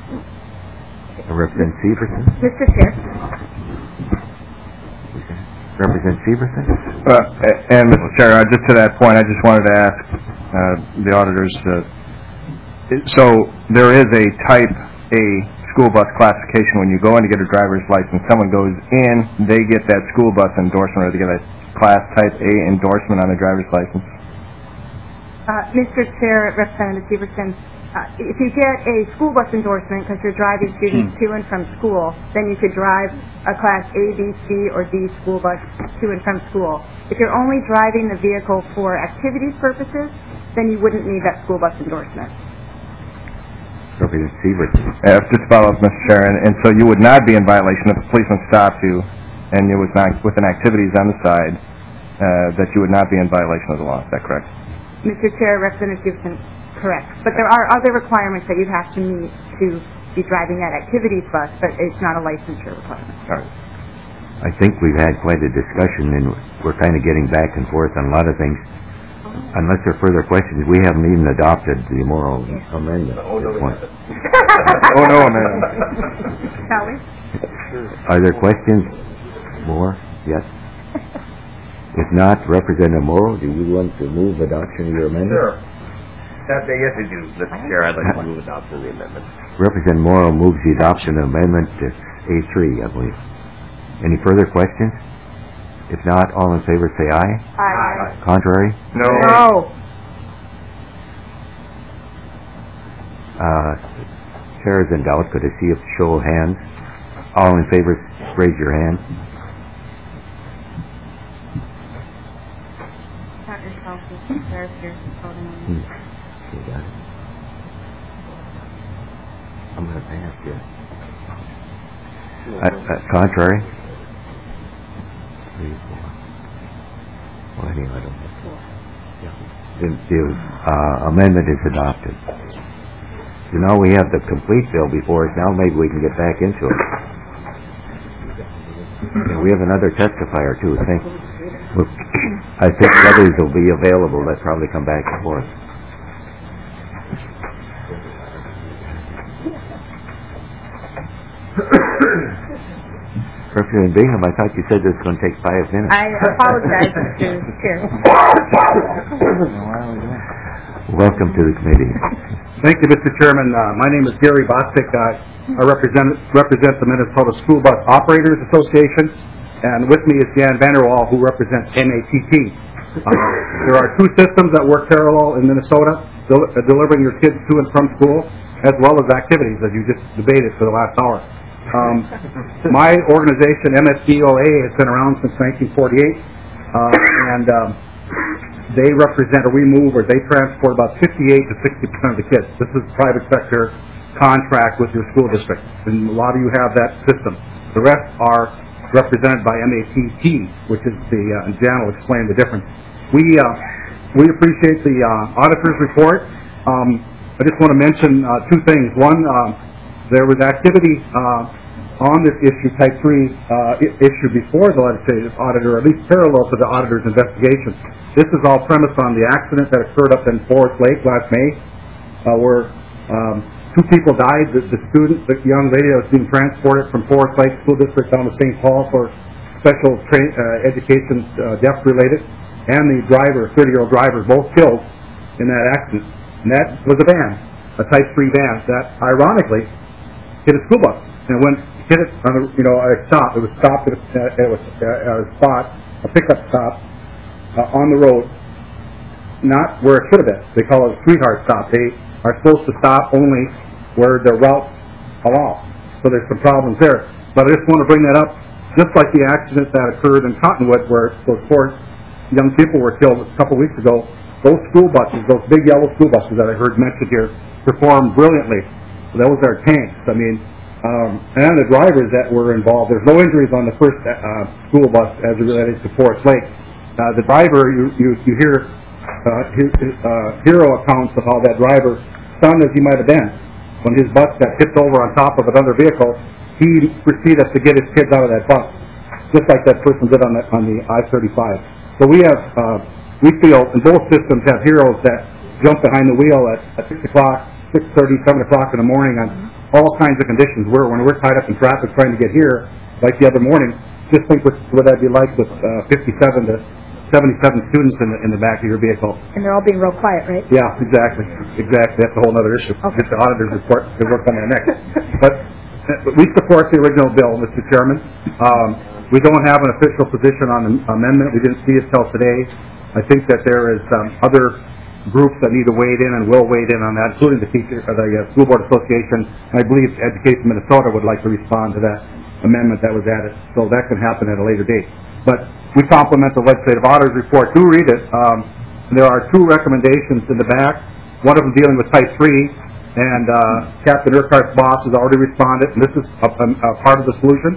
Representative Severson. Mister Chair. Representative Severson? Uh, and, Mister Chair, uh, just to that point, I just wanted to ask uh, the auditors, uh, so there is a type A school bus classification when you go in to get a driver's license. Someone goes in, they get that school bus endorsement, or they get a class type A endorsement on a driver's license. Uh, Mister Chair, Representative Severson, uh, if you get a school bus endorsement because you're driving students to and from school, then you could drive a class A, B, C, or D school bus to and from school. If you're only driving the vehicle for activities purposes, then you wouldn't need that school bus endorsement. Representative Severson. Uh, just follow up, Mister Chair, and, and so you would not be in violation if a policeman stopped you and it was not within activities on the side, uh, that you would not be in violation of the law. Is that correct? Mister Chair, Representative Severson, correct. But there are other requirements that you have to meet to be driving that activities bus, but it's not a licensure requirement. All right. I think we've had quite a discussion, and we're kind of getting back and forth on a lot of things. Unless there are further questions, we haven't even adopted the moral amendment at this point. Oh, no, man. Shall we? Are there questions? More? Yes? If not, Representative Morrow, do you want to move adoption of your amendment? Sure. Yes, I do, Mister Chair. I'd like to move adoption of the amendment. Representative Morrow moves the adoption of amendment to A three, I believe. Any further questions? If not, all in favor say aye. Aye. Contrary? No. No. Uh, Chair is in doubt. Could I see a show of hands? All in favor, raise your hand. Count yourself, Mister Chair, if you're voting on Hmm. this. You got it. I'm going to pass you. Uh, uh, contrary? Three, four. Well, anyway, I don't know. The, the uh, amendment is adopted. So now we have the complete bill before us. Now maybe we can get back into it. And we have another testifier too. I think, I think others will be available that probably come back and forth. Representative Bingham, I thought you said this was going to take five minutes. I apologize, Mister Chair. Welcome to the committee. Thank you, Mister Chairman. Uh, my name is Gary Bostic. Uh, I represent, represent the Minnesota School Bus Operators Association, and with me is Dan Vanderwall, who represents N A T T. Uh, there are two systems that work parallel in Minnesota, del- uh, delivering your kids to and from school, as well as activities, as you just debated for the last hour. Um, my organization, M S D O A, has been around since nineteen forty-eight, uh, and um, they represent, or we move, or they transport about fifty-eight to sixty percent of the kids. This is private sector contract with your school district, and a lot of you have that system. The rest are represented by M A T T, which is the, uh, and Jan will explain the difference. We, uh, we appreciate the uh, auditor's report. Um, I just want to mention uh, two things. One, um, there was activity uh, on this issue, type three uh, I- issue before the legislative auditor, at least parallel to the auditor's investigation. This is all premised on the accident that occurred up in Forest Lake last May, uh, where um, two people died. The, the student, the young lady that was being transported from Forest Lake School District down to Saint Paul for special tra- uh, education, uh, deaf-related, and the driver, thirty-year-old driver, both killed in that accident. And that was a van, a type three van, that ironically hit a school bus. And it went, hit it on a, you know, a stop. It was stopped at a, uh, it was, uh, at a spot, a pickup stop, uh, on the road, not where it should have been. They call it a sweetheart stop. They are supposed to stop only where the route allows. So there's some problems there. But I just want to bring that up, just like the accident that occurred in Cottonwood, where those four young people were killed a couple weeks ago. Those school buses, those big yellow school buses that I heard mentioned here, performed brilliantly. Those are tanks. I mean, um, and the drivers that were involved. There's no injuries on the first uh, school bus as it relates to Forest Lake. Uh, the driver, you you, you hear uh, his, uh, hero accounts of how that driver, stunned as he might have been, when his bus got tipped over on top of another vehicle, he proceeded to get his kids out of that bus, just like that person did on the on the I thirty-five. So we have, uh, we feel, and both systems have heroes that jump behind the wheel at, at six o'clock, six thirty, seven o'clock in the morning on all kinds of conditions. We're, when we're tied up in traffic trying to get here, like the other morning, just think what, what that'd be like with uh, fifty-seven to seventy-seven students in the, in the back of your vehicle. And they're all being real quiet, right? Yeah, exactly, exactly. That's a whole other issue. Okay. Get the auditor's report to work on that next. But uh, we support the original bill, Mister Chairman. Um, we don't have an official position on the amendment. We didn't see it till today. I think that there is um, other groups that need to wade in and will wade in on that, including the teacher, uh, the uh, School Board Association. And I believe Education Minnesota would like to respond to that amendment that was added. So that can happen at a later date. But we compliment the legislative auditor's report. Do read it. Um, there are two recommendations in the back. One of them dealing with type three, and uh, Captain Urquhart's boss has already responded, and this is a, a, a part of the solution.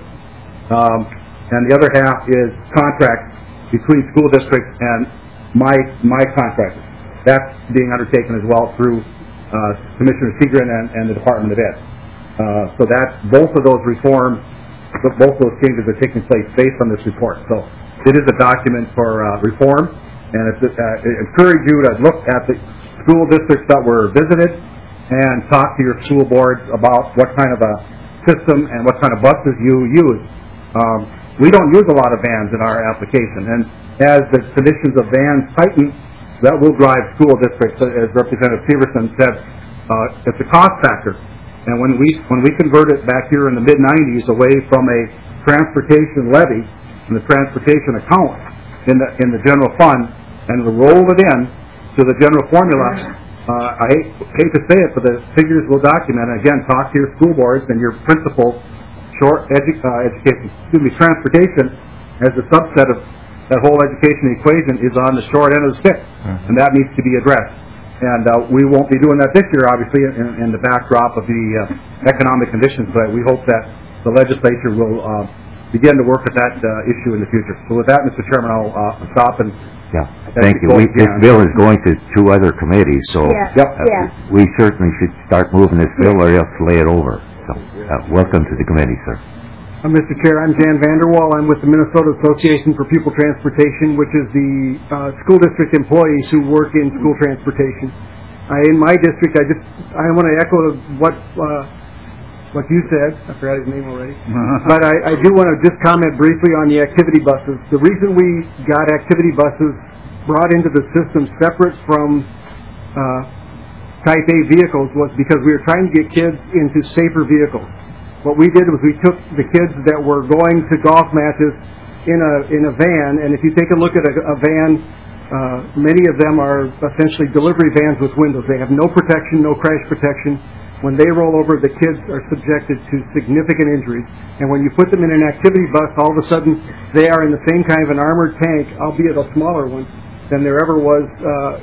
Um, and the other half is contracts between school districts and my my contractors. That's being undertaken as well through uh, Commissioner Segrin and, and the Department of Ed. Uh, so that both of those reforms, both of those changes are taking place based on this report. So it is a document for uh, reform, and it's, uh, I encourage you to look at the school districts that were visited and talk to your school boards about what kind of a system and what kind of buses you use. Um, we don't use a lot of vans in our application, and as the conditions of vans tighten, that will drive school districts, as Representative Severson said. Uh, it's a cost factor. And when we when we converted back here in the mid nineties away from a transportation levy and the transportation account in the in the general fund and rolled it in to the general formula, uh, I hate, hate to say it, but the figures will document. And again, talk to your school boards and your principals. Short edu- uh, education, excuse me, transportation as a subset of that whole education equation is on the short end of the stick, mm-hmm. and that needs to be addressed. And uh, we won't be doing that this year, obviously, in, in the backdrop of the uh, economic conditions, but we hope that the legislature will uh, begin to work at that uh, issue in the future. So with that, Mister Chairman, I'll uh, stop and... Yeah, thank you. We, this bill is going to two other committees, so yeah. Yep. Uh, yeah. we certainly should start moving this bill or else lay it over. So uh, welcome to the committee, sir. Uh, Mister Chair, I'm Jan Vanderwall. I'm with the Minnesota Association for Pupil Transportation, which is the uh, school district employees who work in school transportation. Uh, in my district, I just I want to echo what uh, what you said. I forgot his name already, but I, I do want to just comment briefly on the activity buses. The reason we got activity buses brought into the system separate from uh, Type A vehicles was because we were trying to get kids into safer vehicles. What we did was we took the kids that were going to golf matches in a in a van, and if you take a look at a, a van, uh, many of them are essentially delivery vans with windows. They have no protection, no crash protection. When they roll over, the kids are subjected to significant injuries. And when you put them in an activity bus, all of a sudden they are in the same kind of an armored tank, albeit a smaller one, than there ever was, uh,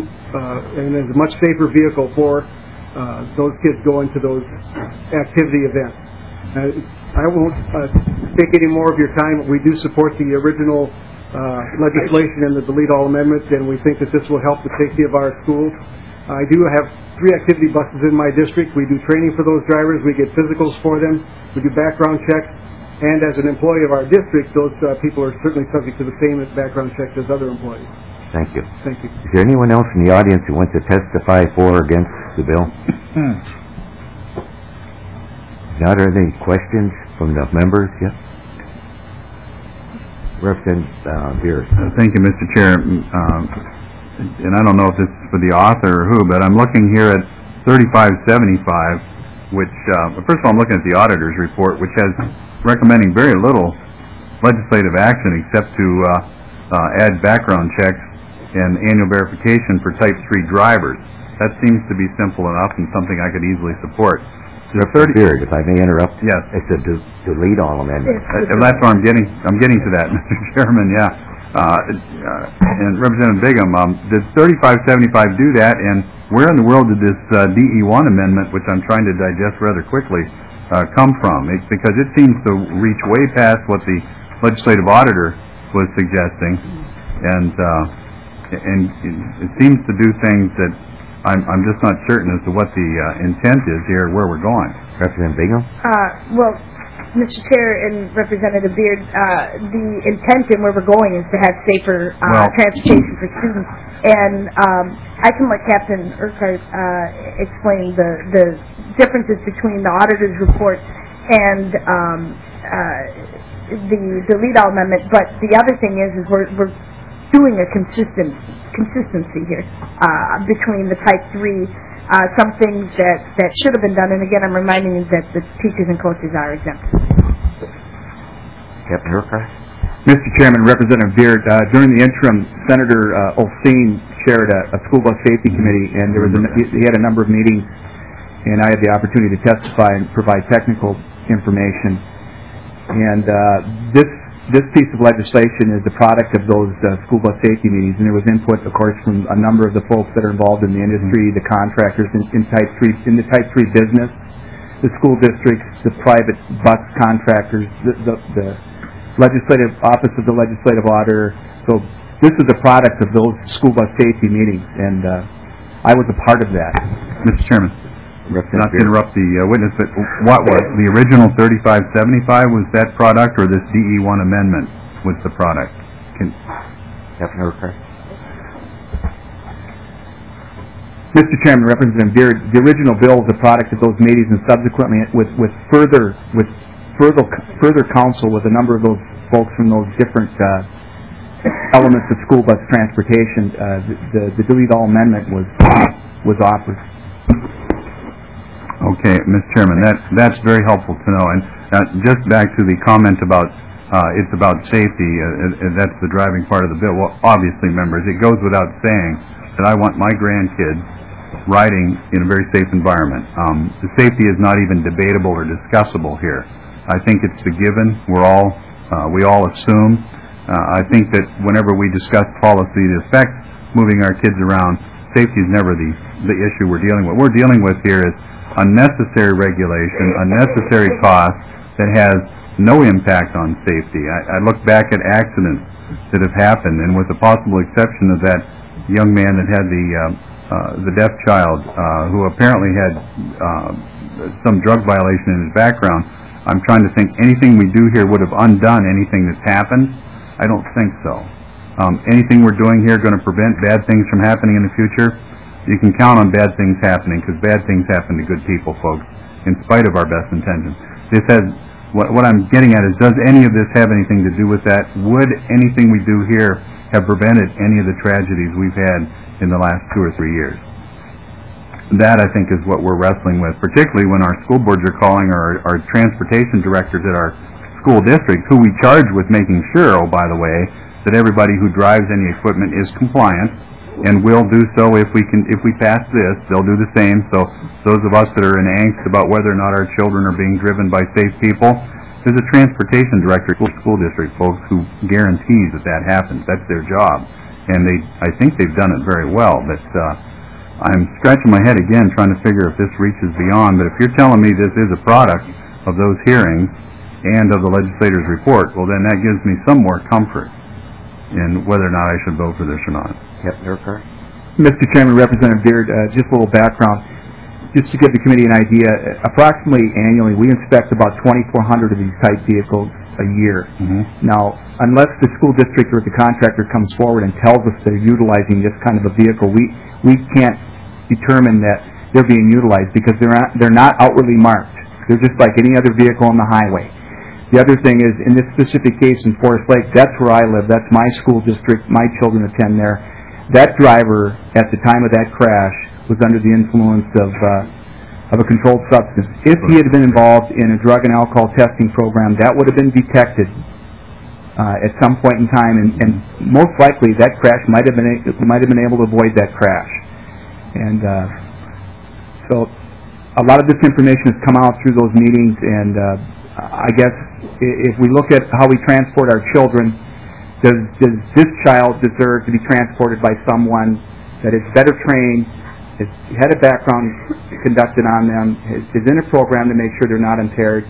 uh, and is a much safer vehicle for uh, those kids going to those activity events. Uh, I won't uh, take any more of your time. We do support the original uh, legislation and the delete all amendments, and we think that this will help the safety of our schools. I do have three activity buses in my district. We do training for those drivers. We get physicals for them. We do background checks. And as an employee of our district, those uh, people are certainly subject to the same background checks as other employees. Thank you. Thank you. Is there anyone else in the audience who wants to testify for or against the bill? Now, are there any questions from the members? Yes. Representative uh, Beers. Uh, thank you, Mister Chair. Um, and I don't know if this is for the author or who, but I'm looking here at thirty-five seventy-five, which, uh, first of all, I'm looking at the auditor's report, which has recommending very little legislative action except to uh, uh, add background checks and annual verification for Type three drivers. That seems to be simple enough and something I could easily support. Representative Beard, if I may interrupt. Yes. It's a de- delete all amendment. Uh, and that's where I'm getting. I'm getting to that, Mister Chairman. Yeah. Uh, uh, and Representative Bigham, um, did thirty-five seventy-five do that? And where in the world did this uh, D E one amendment, which I'm trying to digest rather quickly, uh, come from? It's because it seems to reach way past what the legislative auditor was suggesting, and uh, and it seems to do things that I'm, I'm just not certain as to what the uh, intent is here, where we're going. Representative Bingham? Uh, well, Mister Chair and Representative Beard, uh, the intent and where we're going is to have safer uh, well, transportation for students. And um, I can let Captain Urquhart uh, explain the, the differences between the auditor's report and um, uh, the the lead-all amendment, but the other thing is, is we're, we're doing a consistent consistency here uh, between the type three. Uh, some things that, that should have been done, and again, I'm reminding you that the teachers and coaches are exempt. Captain Hurkar? Mister Chairman, Representative Beard, uh, during the interim, Senator uh, Olsteen chaired a, a school bus safety committee, and there was a, he had a number of meetings, and I had the opportunity to testify and provide technical information. And uh, this this piece of legislation is the product of those uh, school bus safety meetings, and there was input, of course, from a number of the folks that are involved in the industry, the contractors in, in type three in the type three business, the school districts, the private bus contractors, the, the, the legislative office of the legislative auditor. So this is a product of those school bus safety meetings, and uh, I was a part of that. Mister Chairman, not to interrupt the uh, witness, but what was the original thirty-five seventy-five? Was that product, or this D E one amendment was the product? Can Captain Hurkar? Mister Chairman, Representative Beard, the original bill is a product of those meetings, and subsequently, with with further with further further counsel with a number of those folks from those different uh, elements of school bus transportation, uh, the the delete all amendment was was offered. Okay, Mister Chairman, that that's very helpful to know. And uh, just back to the comment about uh, it's about safety, uh, uh, that's the driving part of the bill. Well, obviously, members, it goes without saying that I want my grandkids riding in a very safe environment. Um, the safety is not even debatable or discussable here. I think it's a given. We're all uh, we all assume. Uh, I think that whenever we discuss policy that affects moving our kids around, safety is never the the issue we're dealing with. What we're dealing with here is unnecessary regulation, unnecessary cost that has no impact on safety. I, I look back at accidents that have happened, and with the possible exception of that young man that had the uh, uh, the deaf child uh, who apparently had uh, some drug violation in his background, I'm trying to think anything we do here would have undone anything that's happened. I don't think so. Um, anything we're doing here going to prevent bad things from happening in the future? You can count on bad things happening, because bad things happen to good people, folks, in spite of our best intentions. This has, what, what I'm getting at is, does any of this have anything to do with that? Would anything we do here have prevented any of the tragedies we've had in the last two or three years? That, I think, is what we're wrestling with, particularly when our school boards are calling our, our transportation directors at our school districts, who we charge with making sure, oh, by the way, that everybody who drives any equipment is compliant, and will do so if we can. If we pass this, they'll do the same. So those of us that are in angst about whether or not our children are being driven by safe people, there's a transportation director, school district folks, who guarantees that that happens. That's their job, and they, I think they've done it very well. But uh, I'm scratching my head again, trying to figure if this reaches beyond. But if you're telling me this is a product of those hearings and of the legislator's report, well, then that gives me some more comfort in whether or not I should vote for this or not. Captain Hurkar? Mister Chairman, Representative Beard, uh, just a little background. Just to give the committee an idea, approximately annually we inspect about twenty-four hundred of these type vehicles a year. Mm-hmm. Now, unless the school district or the contractor comes forward and tells us they're utilizing this kind of a vehicle, we, we can't determine that they're being utilized, because they're not, they're not outwardly marked. They're just like any other vehicle on the highway. The other thing is, in this specific case in Forest Lake, that's where I live. That's my school district. My children attend there. That driver, at the time of that crash, was under the influence of uh, of a controlled substance. If he had been involved in a drug and alcohol testing program, that would have been detected uh, at some point in time, and, and most likely that crash might have been a, might have been able to avoid that crash. And uh, so, a lot of this information has come out through those meetings, and uh, I guess if we look at how we transport our children, does, does this child deserve to be transported by someone that is better trained, has had a background conducted on them, is, is in a program to make sure they're not impaired,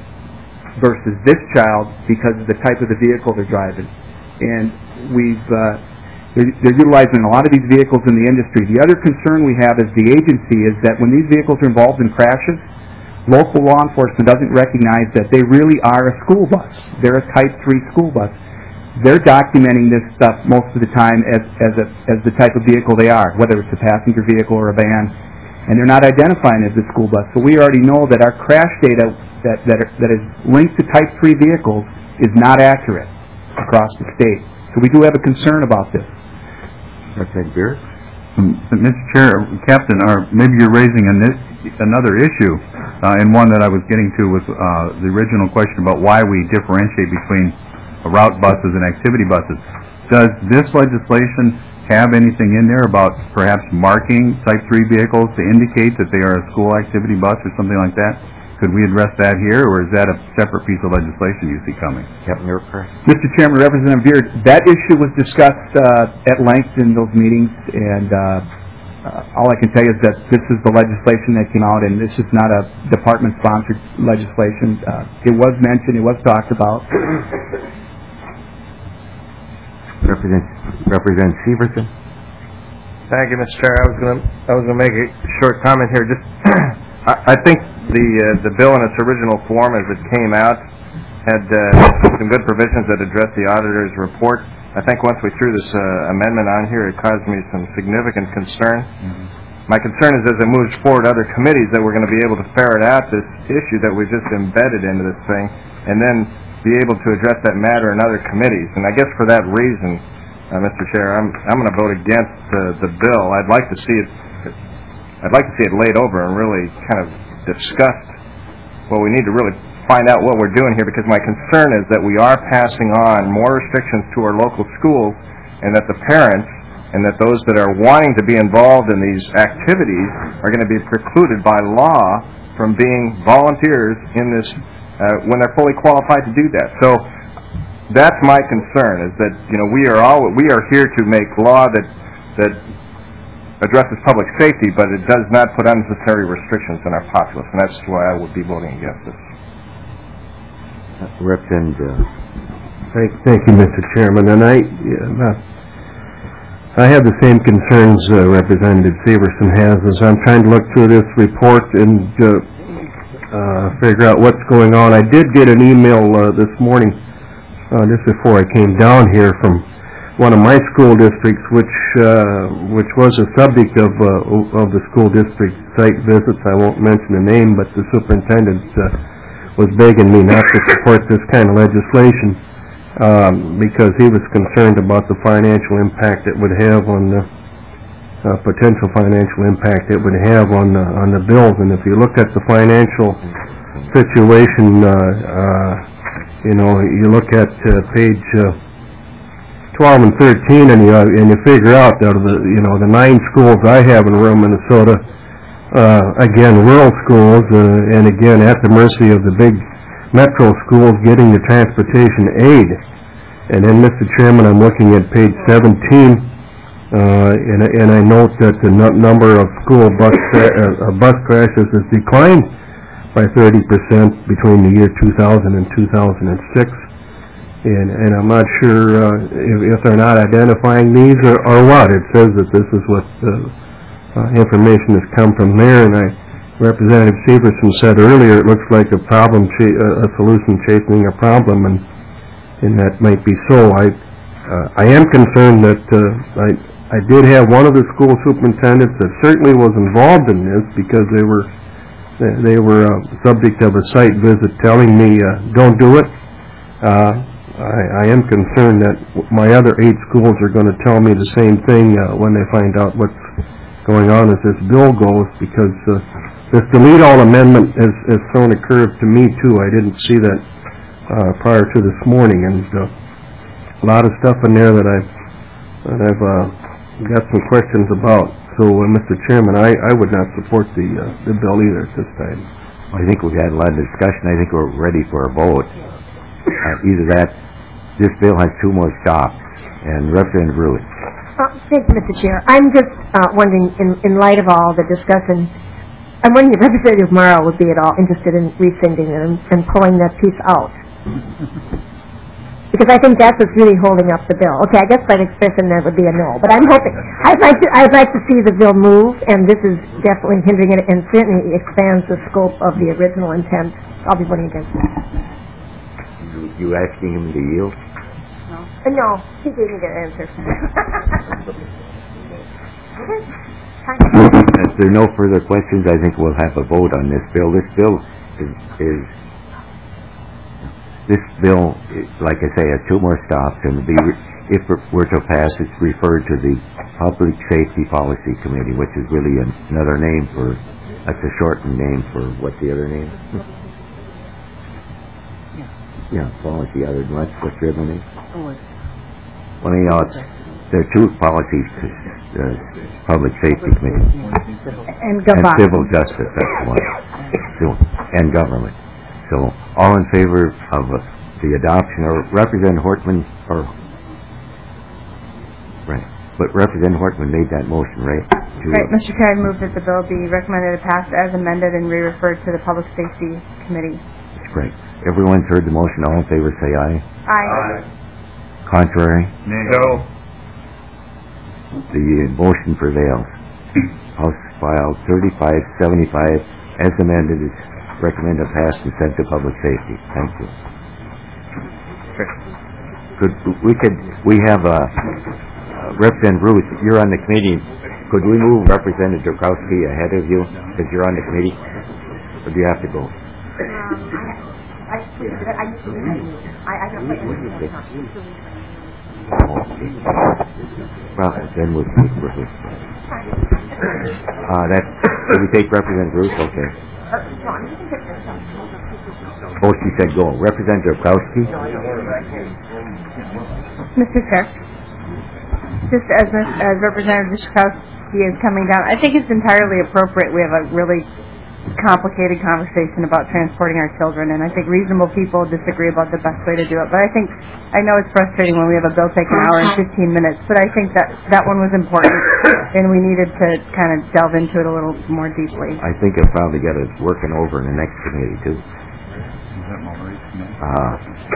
versus this child because of the type of the vehicle they're driving? And we've uh, they're, they're utilizing a lot of these vehicles in the industry. The other concern we have as the agency is that when these vehicles are involved in crashes, local law enforcement doesn't recognize that they really are a school bus. They're a type three school bus. They're documenting this stuff most of the time as, as, a, as the type of vehicle they are, whether it's a passenger vehicle or a van. and they're not identifying it as a school bus. So we already know that our crash data that, that, are, that is linked to Type three vehicles is not accurate across the state. So we do have a concern about this. Representative Beer? Um, Mister Chair, Captain, or maybe you're raising an, another issue, uh, and one that I was getting to was uh, the original question about why we differentiate between route buses and activity buses. Does this legislation have anything in there about perhaps marking Type three vehicles to indicate that they are a school activity bus or something like that? Could we address that here, or is that a separate piece of legislation you see coming? Captain Yorker? Mister Chairman, Representative Beard, that issue was discussed uh, at length in those meetings, and uh, uh, all I can tell you is that this is the legislation that came out, and this is not a department-sponsored legislation. Uh, it was mentioned, it was talked about. Representative, Representative Severson? Thank you, Mister Chair. I was going to I was going to make a short comment here. Just, I, I think the uh, the bill in its original form, as it came out, had uh, some good provisions that addressed the auditor's report. I think once we threw this uh, amendment on here, it caused me some significant concern. Mm-hmm. My concern is as it moves forward, other committees that we're going to be able to ferret out this issue that we've just embedded into this thing, and then be able to address that matter in other committees. And I guess for that reason, uh, Mister Chair, I'm I'm going to vote against uh, the bill. I'd like to see it. I'd like to see it laid over and really kind of discussed. Well, we need to really find out what we're doing here, because my concern is that we are passing on more restrictions to our local schools, and that the parents and that those that are wanting to be involved in these activities are going to be precluded by law from being volunteers in this uh, when they're fully qualified to do that. So that's my concern, is that, you know, we are all we are here to make law that that addresses public safety, but it does not put unnecessary restrictions on our populace, and that's why I would be voting against this. Representative. Thank, thank you, Mister Chairman. And I, uh, I have the same concerns uh, Representative Severson has as I'm trying to look through this report and uh, uh, figure out what's going on. I did get an email uh, this morning, uh, just before I came down here, from one of my school districts, which uh, which was a subject of uh, of the school district site visits. I won't mention the name, but the superintendent uh, was begging me not to support this kind of legislation um, because he was concerned about the financial impact it would have on the uh, potential financial impact it would have on the, on the bills. And if you look at the financial situation, uh, uh, you know, you look at uh, page uh, twelve and thirteen, and you uh, and you figure out out of the you know the nine schools I have in rural Minnesota, uh, again rural schools, uh, and again at the mercy of the big metro schools getting the transportation aid. And then, Mister Chairman, I'm looking at page seventeen, uh, and and I note that the n- number of school bus uh, uh, bus crashes has declined by thirty percent between the year two thousand and two thousand six. And, and I'm not sure uh, if, if they're not identifying these or, or what. It says that this is what uh, uh, information has come from there. And I, Representative Severson said earlier, it looks like a problem, ch- a solution chasing a problem, and and that might be so. I uh, I am concerned that uh, I I did have one of the school superintendents that certainly was involved in this, because they were they were uh, subject of a site visit telling me uh, don't do it. Uh, I, I am concerned that my other eight schools are going to tell me the same thing uh, when they find out what's going on as this bill goes, because uh, this delete all amendment has, has thrown a curve to me too. I didn't see that uh, prior to this morning, and uh, a lot of stuff in there that I've, that I've uh, got some questions about. So, uh, Mister Chairman, I, I would not support the uh, the bill either at this time. I think we've had a lot of discussion. I think we're ready for a vote. Uh, either that, this bill has two more stops. And Representative Ruiz. Uh, thank you, Mister Chair. I'm just uh, wondering, in, in light of all the discussion, I'm wondering if Representative Morrow would be at all interested in rescinding it and, and pulling that piece out. Because I think that's what's really holding up the bill. Okay, I guess by expression that would be a no. But I'm hoping, I'd like to, I'd like to see the bill move, and this is definitely hindering it, and certainly expands the scope of the original intent. I'll be voting against that. You, you asking him to yield? No. Uh, no, he gave me the answer. If there are no further questions, I think we'll have a vote on this bill. This bill is, is this bill, is, like I say, has two more stops, and be, if it were to pass, it's referred to the Public Safety Policy Committee, which is really an, another name for, that's a shortened name for, what's the other name? Yeah, policy other than what's, what's the other name? Well, anyhow, it's, there are two policies, the Public Safety Committee. And And Gava. Civil Justice, that's one. So, and government. So, all in favor of uh, the adoption, or Representative Hortman, or, right, but Representative Hortman made that motion, right? To, Right, Mister Chair, I move that the bill be recommended to pass as amended and re-referred to the Public Safety Committee. That's great. Everyone's heard the motion. All in favor say aye. Aye. Contrary? No. The motion prevails. House File thirty-five seventy-five, as amended, is recommended passed and sent to Public Safety. Thank you. Could we could we have a uh, Representative Ruth? You're on the committee. Could we move Representative Drukowski ahead of you because you're on the committee, or do you have to go? Um, I, I, I, I don't think Well, then we'll move Ruth. Uh, that, did we take Representative Ruth? Okay. Oh, she said go. Representative Drukowski? Mister Chair, just as as Representative Drukowski is coming down, I think it's entirely appropriate. We have a really complicated conversation about transporting our children, and I think reasonable people disagree about the best way to do it. But I think, I know it's frustrating when we have a bill take an hour and fifteen minutes, but I think that that one was important, and we needed to kind of delve into it a little more deeply. I think it'll probably get us working over in the next committee, too. Uh,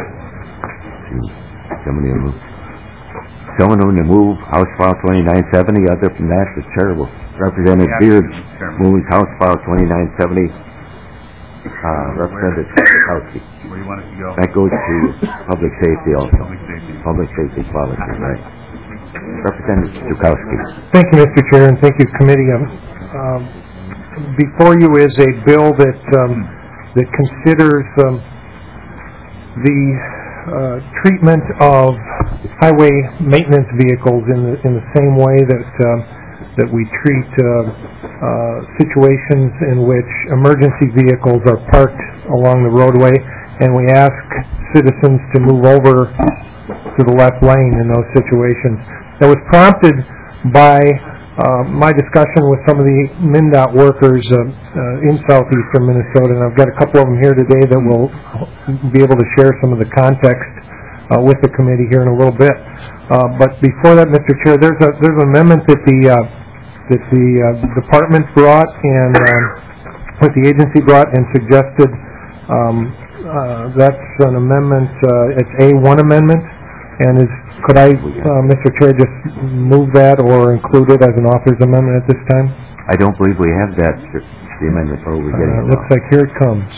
somebody will move. Someone to move House File twenty-nine seventy. Other than that, the chair will. Representative Beard moves House File twenty-nine seventy. Uh, Representative Drukowski. Where do you want it to go? That goes to Public Safety also. Public Safety. Public Safety Policy, right. Representative Drukowski. Thank you, Mister Chair, and thank you, committee. Um, um, before you is a bill that um, that considers um, the uh, treatment of highway maintenance vehicles in the in the same way that um, that we treat uh, uh, situations in which emergency vehicles are parked along the roadway, and we ask citizens to move over to the left lane in those situations. That was prompted by uh, my discussion with some of the MnDOT workers uh, uh, in southeastern Minnesota, and I've got a couple of them here today that will be able to share some of the context uh, with the committee here in a little bit. Uh, but before that, Mister Chair, there's a there's an amendment that the uh, that the uh, department brought and um, what the agency brought and suggested. Um, uh, that's an amendment. Uh, it's A one amendment, and is could I, uh, Mister Chair, just move that or include it as an author's amendment at this time? I don't believe we have that, the amendment, or we're getting Uh, it looks like here it comes.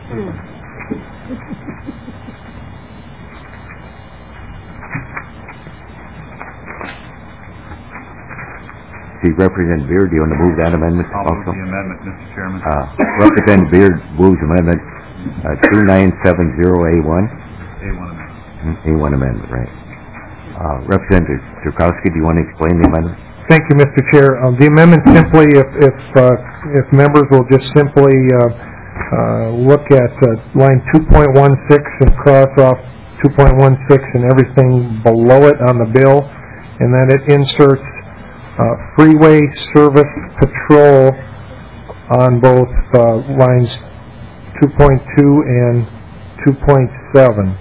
See, Representative Beard, do you want to move that amendment I'll also? move the amendment, Mister Chairman. Uh, Representative Beard moves amendment uh, two nine seven zero A one. A one amendment. A one amendment, right. Uh, Representative Drukowski, do you want to explain the amendment? Thank you, Mister Chair. Um, the amendment simply, if if, uh, if members will just simply uh, uh, look at uh, line two point one six and cross off two point one six and everything below it on the bill, and then it inserts uh, freeway service patrol on both uh, lines two point two and two point seven.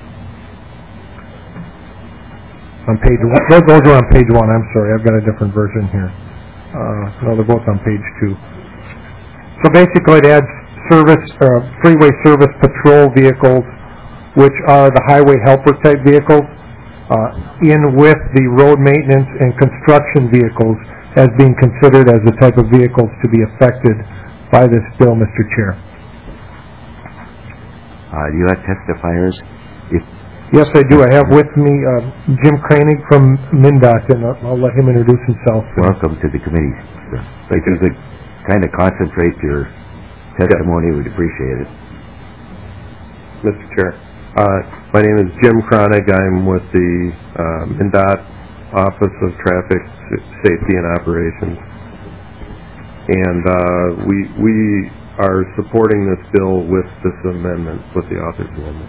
On page one. Those, those are on page one. I'm sorry. I've got a different version here. Uh, no, they're both on page two. So basically it adds service, uh, freeway service patrol vehicles, which are the highway helper type vehicles, uh, in with the road maintenance and construction vehicles as being considered as the type of vehicles to be affected by this bill, Mister Chair. Uh, you have testifiers. If Yes, I do. I have with me uh, Jim Kranig from MnDOT, and I'll, I'll let him introduce himself. Welcome to the committee, sir. If you could kind of concentrate your testimony, we'd appreciate it. Mister Chair, uh, my name is Jim Kranig. I'm with the uh, MnDOT Office of Traffic Safety and Operations, and uh, we we are supporting this bill with this amendment, with the author's amendment.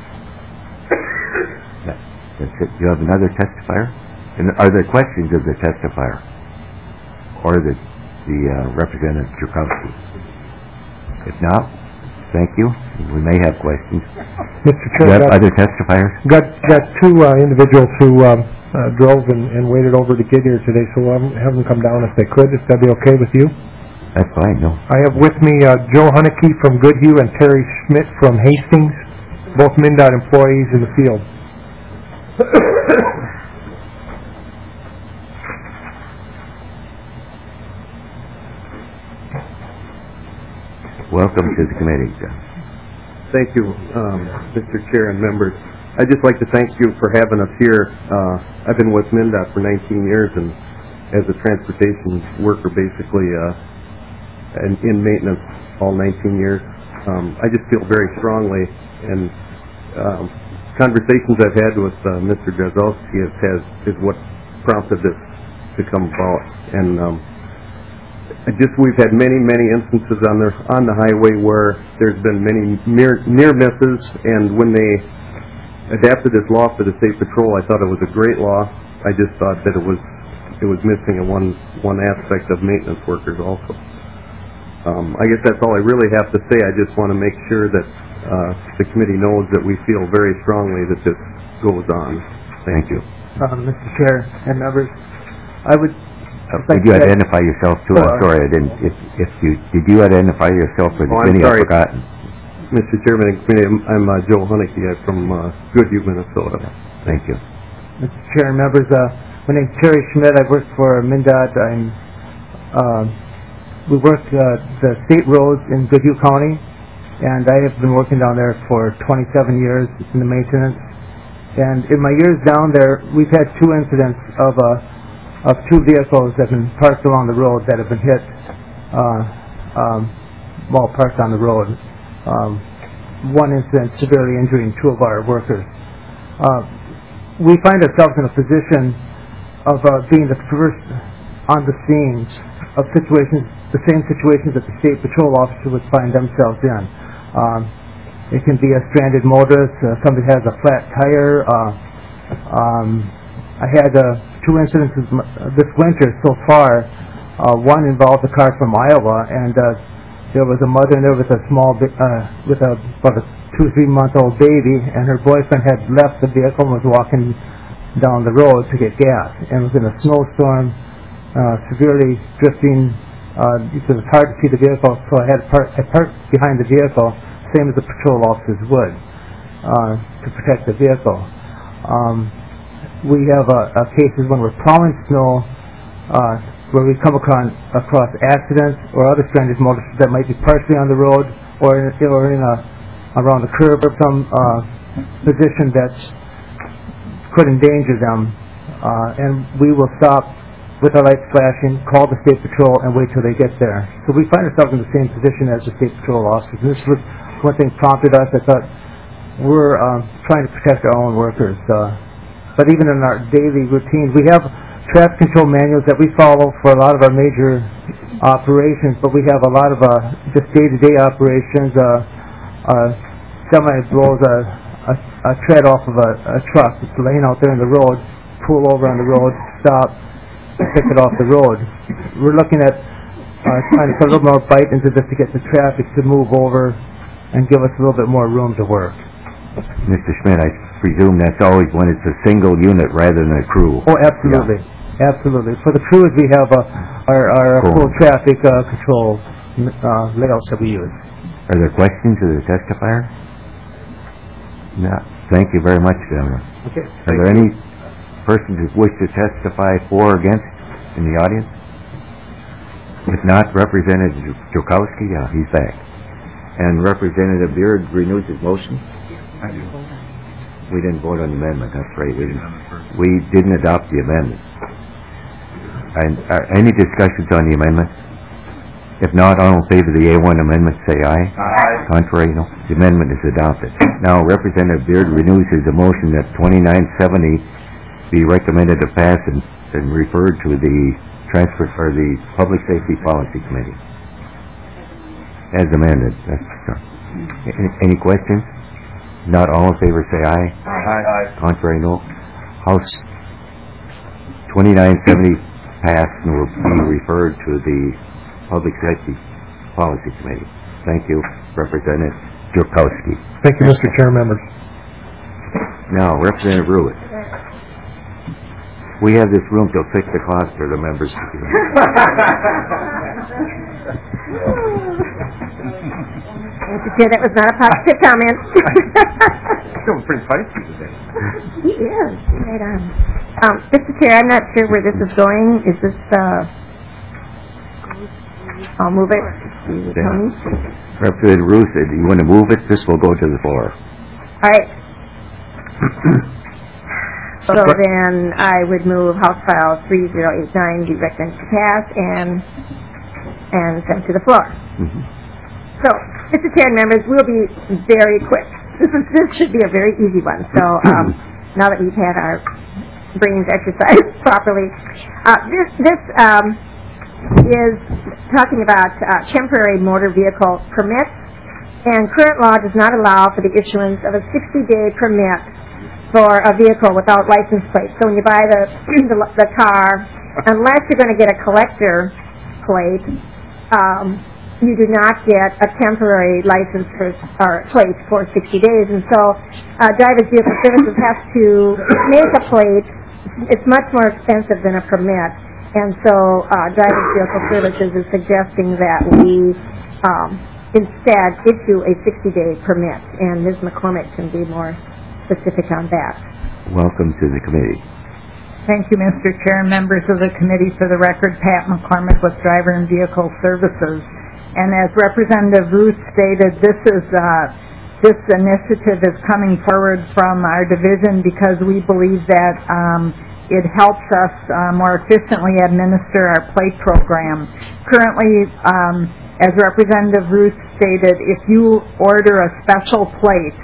That's it. You have another testifier? And are there questions of the testifier or the the uh, Representative Churkowski? If not, thank you. We may have questions. Mister Do you Chair, have got, other testifiers? got got two uh, individuals who um, uh, drove and, and waited over to get here today, so I'll have them come down if they could. If that'd be okay with you? That's fine. No. I have with me uh, Joe Hunnicky from Goodhue and Terry Schmidt from Hastings, both MnDOT employees in the field. Welcome to the committee, John. Thank you, um, Mister Chair and members. I'd just like to thank you for having us here. Uh, I've been with MnDOT for nineteen years, and as a transportation worker, basically, uh, and in maintenance all nineteen years. Um, I just feel very strongly, and um, conversations I've had with uh, Mister Jazowski has, has is what prompted this to come about. And um, I just we've had many, many instances on the on the highway where there's been many near near misses, and when they adapted this law for the state patrol, I thought it was a great law. I just thought that it was it was missing a one one aspect of maintenance workers also. Um, I guess that's all I really have to say. I just want to make sure that uh, the committee knows that we feel very strongly that this goes on. Thank you. Uh, Mister Chair and members, I would Uh, Would you identify yourself too? I'm sorry, I didn't. If, if you did, you identify yourself for the Oh, I'm committee? sorry. I've forgotten. Mister Chairman and committee, I'm, I'm uh, Joe Hunnicky. I'm from uh, Goodhue, Minnesota. Thank you. Mister Chair and members, uh, my name is Terry Schmidt. I work for MnDOT. I'm, uh, we work uh, the state roads in Goodhue County, and I have been working down there for twenty-seven years in the maintenance. And in my years down there, we've had two incidents of uh, of two vehicles that have been parked along the road that have been hit uh, um, while parked on the road. Um, one incident severely injuring two of our workers. Uh, we find ourselves in a position of uh, being the first on the scenes of situations, the same situations that the state patrol officer would find themselves in. Um, it can be a stranded motorist, uh, somebody has a flat tire. Uh, um, I had uh, two incidents this winter so far. Uh, one involved a car from Iowa, and uh, there was a mother in there with a small, uh, with a about a two, three month old baby, and her boyfriend had left the vehicle and was walking down the road to get gas, and was in a snowstorm, uh, severely drifting. Uh, it was hard to see the vehicle, so I had to park, I parked behind the vehicle, same as the patrol officers would, uh, to protect the vehicle. Um, We have uh, uh, cases when we're plowing snow uh, where we come across, across accidents or other stranded motorists that might be partially on the road or in, or in a, around the curb or some uh, position that could endanger them. Uh, and we will stop with our lights flashing, call the State Patrol, and wait till they get there. So we find ourselves in the same position as the State Patrol officers. And this was one thing prompted us. I thought, we're uh, trying to protect our own workers. Uh, But even in our daily routines, we have traffic control manuals that we follow for a lot of our major operations, but we have a lot of uh, just day-to-day operations. Uh, uh, somebody blows a, a, a tread off of a, a truck that's laying out there in the road, pull over on the road, stop, and pick it off the road. We're looking at uh, trying to put a little more bite into this to get the traffic to move over and give us a little bit more room to work. Mister Schmidt, I presume that's always when it's a single unit rather than a crew. Oh, absolutely. Yeah. Absolutely. For the crews, we have uh, our, our cool. full traffic uh, control uh, layouts that we use. Are there questions of the testifier? No. Thank you very much, gentlemen. Okay. Are there any persons who wish to testify for or against in the audience? If not, Representative Churkowski, yeah, he's back. And Representative Beard renews his motion. We didn't vote on the amendment, that's right. We didn't, we didn't adopt the amendment. And, uh, any discussions on the amendment? If not, all in favor of the A one amendment, say aye. Aye. Contrary, no. The amendment is adopted. Now, Representative Beard renews his motion that twenty-nine seventy be recommended to pass and, and referred to the transfer, or the Public Safety Policy Committee. As amended. That's, uh, any, any questions? Not all in favor, say aye. Aye. Contrary, no. House twenty-nine seventy passed and will be referred to the Public Safety Policy Committee. Thank you, Representative Jurkowski. Thank you, Mister Chair, members. Now, Representative Ruiz. We have this room till six o'clock for the members. Mister Chair, that was not a positive comment. Feeling pretty feisty today. He is. Right on. Um, Mister Chair, I'm not sure where this is going. Is this, uh, I'll move it. Tony? Representative Ruiz, do you want to move it? This will go to the floor. All right. So then I would move House File three zero eight nine be recommended to pass and and sent to the floor. Mm-hmm. So, Mister Chair and members, we'll be very quick. This is this should be a very easy one. So um, now that we've had our brains exercised properly, uh, this this um, is talking about uh, temporary motor vehicle permits, and current law does not allow for the issuance of a sixty-day permit for a vehicle without license plate. So when you buy the the, the car, unless you're going to get a collector plate, um, you do not get a temporary license for or plate for sixty days. And so uh, Drivers Vehicle Services has to make a plate. It's much more expensive than a permit. And so uh, Drivers Vehicle Services is suggesting that we um, instead issue a sixty-day permit. And Miz McCormick can be more specific on that. Welcome to the committee. Thank you, Mister Chair and members of the committee. For the record, Pat McCormick with Driver and Vehicle Services. And as Representative Ruth stated, this is uh, this initiative is coming forward from our division because we believe that um, it helps us uh, more efficiently administer our plate program. Currently, um, as Representative Ruth stated, if you order a special plate,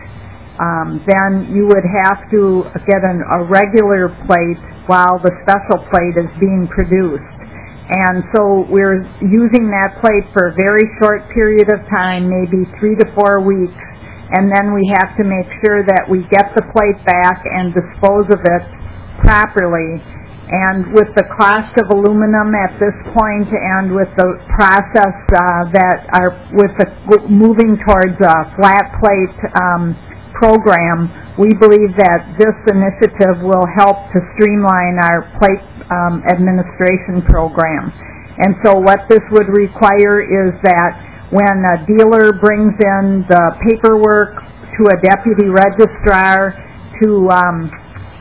um, then you would have to get an, a regular plate while the special plate is being produced. And so we're using that plate for a very short period of time, maybe three to four weeks, and then we have to make sure that we get the plate back and dispose of it properly. And with the cost of aluminum at this point and with the process uh, that are with the moving towards a flat plate um, program, we believe that this initiative will help to streamline our plate um, administration program. And so what this would require is that when a dealer brings in the paperwork to a deputy registrar to um,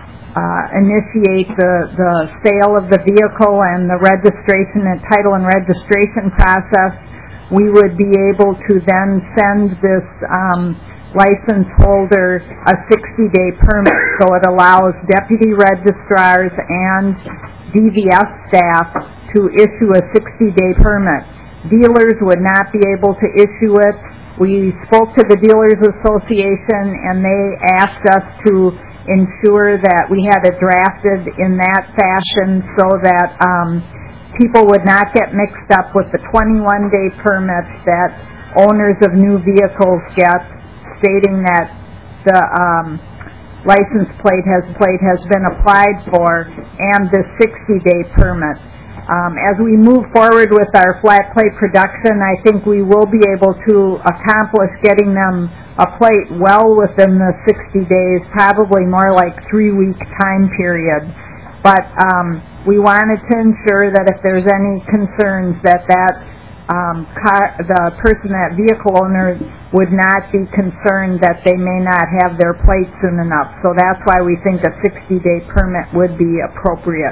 uh, initiate the, the sale of the vehicle and the registration and title and registration process, we would be able to then send this um, license holder a sixty-day permit. So it allows deputy registrars and D V S staff to issue a sixty-day permit. Dealers would not be able to issue it. We spoke to the Dealers Association and they asked us to ensure that we had it drafted in that fashion so that um, people would not get mixed up with the twenty-one day permits that owners of new vehicles get, stating that the um, license plate has plate has been applied for, and the sixty day permit. Um, as we move forward with our flat plate production, I think we will be able to accomplish getting them a plate well within the sixty days, probably more like three week time period. But um, we wanted to ensure that if there's any concerns that that Um, car, the person, that vehicle owner, would not be concerned that they may not have their plate soon enough. So that's why we think a sixty day permit would be appropriate.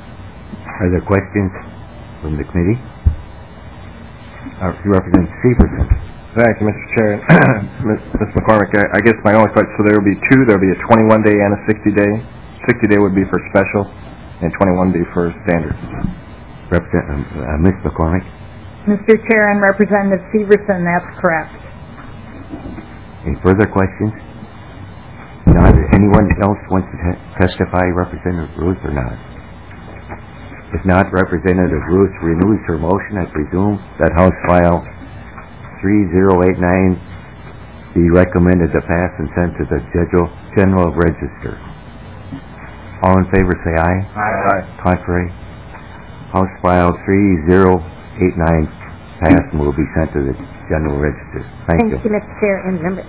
Are there questions from the committee? Uh, Representative Severson. Thank you, Mister Chair. Miz McCormick, I, I guess my only question, so there will be two, there will be a twenty-one day and a sixty day. sixty day would be for special, and twenty-one day for standard. Representative, uh, Miz McCormick? Mister Chair and Representative Severson, that's correct. Any further questions? Not, anyone else wants to te- testify, Representative Ruth, or not? If not, Representative Ruth renews her motion. I presume that House File three zero eight nine be recommended to pass and sent to the General, General Register. All in favor say aye. Aye. Contrary? House File three zero eight nine passed and will be sent to the General Register. Thank, Thank you. you. Mister Chair and members.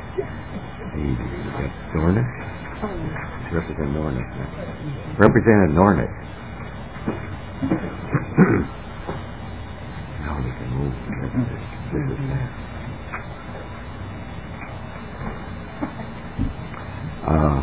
Nornis? Representative Nornis. Representative Nornis. Now we can move. This is that. Uh,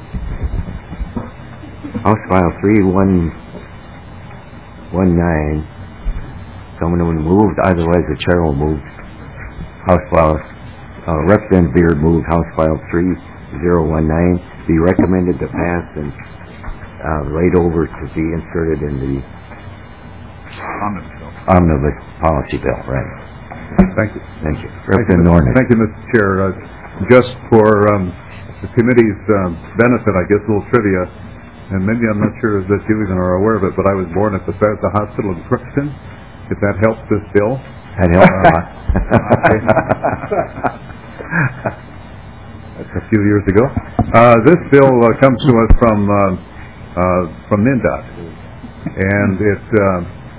House File three one one nine. Someone will move, otherwise the chair will move. House File, uh, Representative Beard moved House File three zero one nine be recommended to pass and uh, right over to be inserted in the Omnibus bill. Omnibus policy bill, right. Thank you. Thank you. Representative Nornis. Thank you, Mister Chair. Uh, just for um, the committee's um, benefit, I guess a little trivia, and maybe I'm not sure that you even are aware of it, but I was born at the Bethesda Hospital in Crookston. If that helps this bill. That helps a lot. That's a few years ago. Uh, this bill uh, comes to us from uh, uh, from MnDOT, and it uh,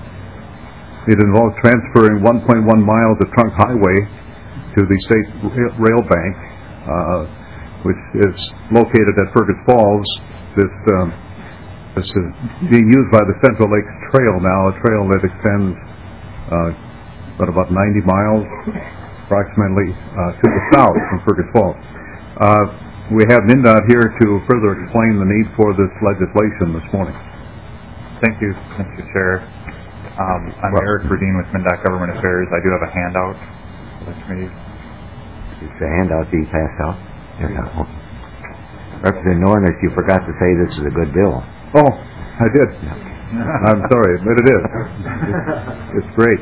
it involves transferring one point one miles of trunk highway to the state rail bank, uh, which is located at Fergus Falls. This um, this is being used by the Central Lakes Trail now, a trail that extends uh, about about ninety miles, approximately, uh, to the south from Fergus Falls. Uh, we have MnDOT here to further explain the need for this legislation this morning. Thank you, Mister Chair. Um, I'm well, Eric Verdeen with MnDOT Government Affairs. I do have a handout for the committee. Is the handout being passed out? There you go. Representative Nornis, you forgot to say this is a good bill. Oh, I did. I'm sorry, but it is. It's, it's great.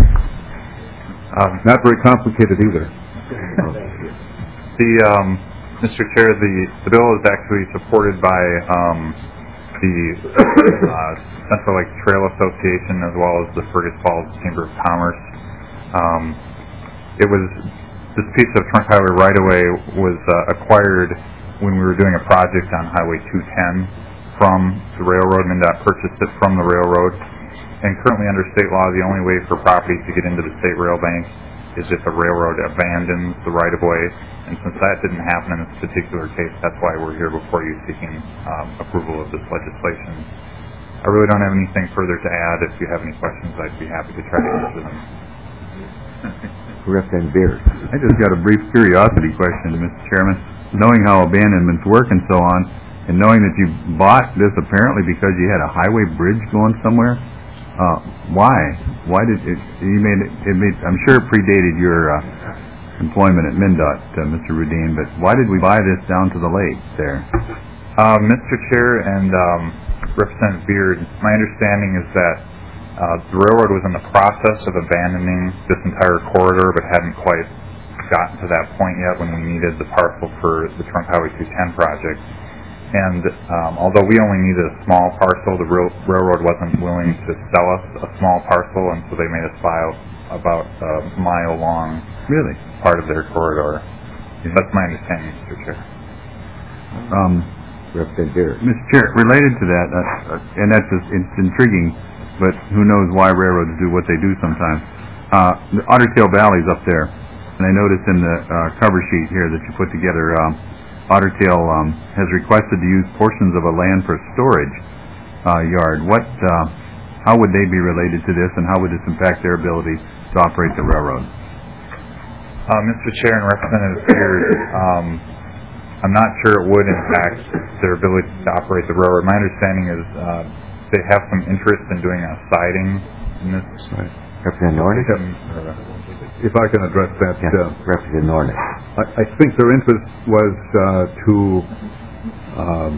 Um, not very complicated either. The um, Mister Chair, the, the bill is actually supported by um, the uh, Central Lake Trail Association as well as the Fergus Falls Chamber of Commerce. Um, it was this piece of trunk highway right-of-way was uh, acquired when we were doing a project on Highway two ten from the railroad. MnDOT purchased it from the railroad, and currently under state law, the only way for property to get into the state rail bank is if the railroad abandons the right-of-way, and since that didn't happen in this particular case, that's why we're here before you seeking um, approval of this legislation. I really don't have anything further to add. If you have any questions, I'd be happy to try to answer them. Representative Beard. I just got a brief curiosity question, Mister Chairman. Knowing how abandonments work and so on, and knowing that you bought this apparently because you had a highway bridge going somewhere, uh, why? Why did it? You made it, it made, I'm sure it predated your uh, employment at MnDOT, uh, Mister Rudine, but why did we buy this down to the lake there? Uh, Mister Chair and um, Representative Beard, my understanding is that uh, the railroad was in the process of abandoning this entire corridor, but hadn't quite gotten to that point yet when we needed the parcel for the Trunk Highway two ten project. And um, although we only needed a small parcel, the rail- railroad wasn't willing to sell us a small parcel, and so they made us buy about a mile long really part of their corridor. Yeah. That's my understanding, Mister Chair. Um, Representative Mister Chair, related to that, uh, uh, and that's just, it's intriguing, but who knows why railroads do what they do sometimes. Uh, the Otter Tail Valley's up there, and I noticed in the uh, cover sheet here that you put together, um, Otter Tail um, has requested to use portions of a land for storage uh, yard. What, uh, how would they be related to this, and how would this impact their ability to operate the railroad? Uh, Mister Chair and Representative Beard, um, I'm not sure it would impact their ability to operate the railroad. My understanding is uh, they have some interest in doing a siding in this Representative Nornis? Uh, if I can address that. Yeah, uh, Representative Nornis. I, I think their interest was uh, to um,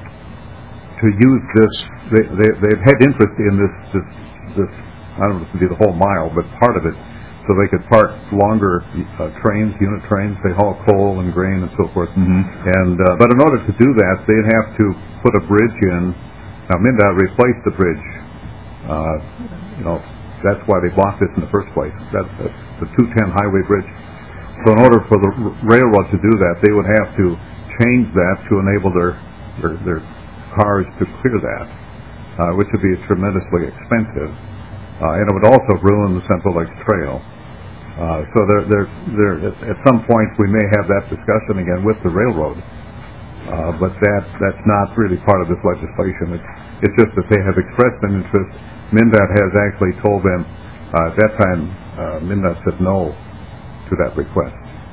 to use this. They, they, they've had interest in this, this, this, I don't know if it would be the whole mile, but part of it, so they could park longer uh, trains, unit trains. They haul coal and grain and so forth. Mm-hmm. And uh, but in order to do that, they'd have to put a bridge in. Now, MnDOT replaced the bridge. Uh, you know, that's why they blocked this in the first place. That's, that's the two ten highway bridge. So in order for the r- railroad to do that, they would have to change that to enable their their, their cars to clear that, uh, which would be tremendously expensive. Uh, and it would also ruin the Central Lakes Trail. Uh, so there, there, there, at, at some point we may have that discussion again with the railroad, uh, but that, that's not really part of this legislation. It's, it's just that they have expressed an interest. MnDOT has actually told them, uh, at that time, uh, MnDOT said no to that request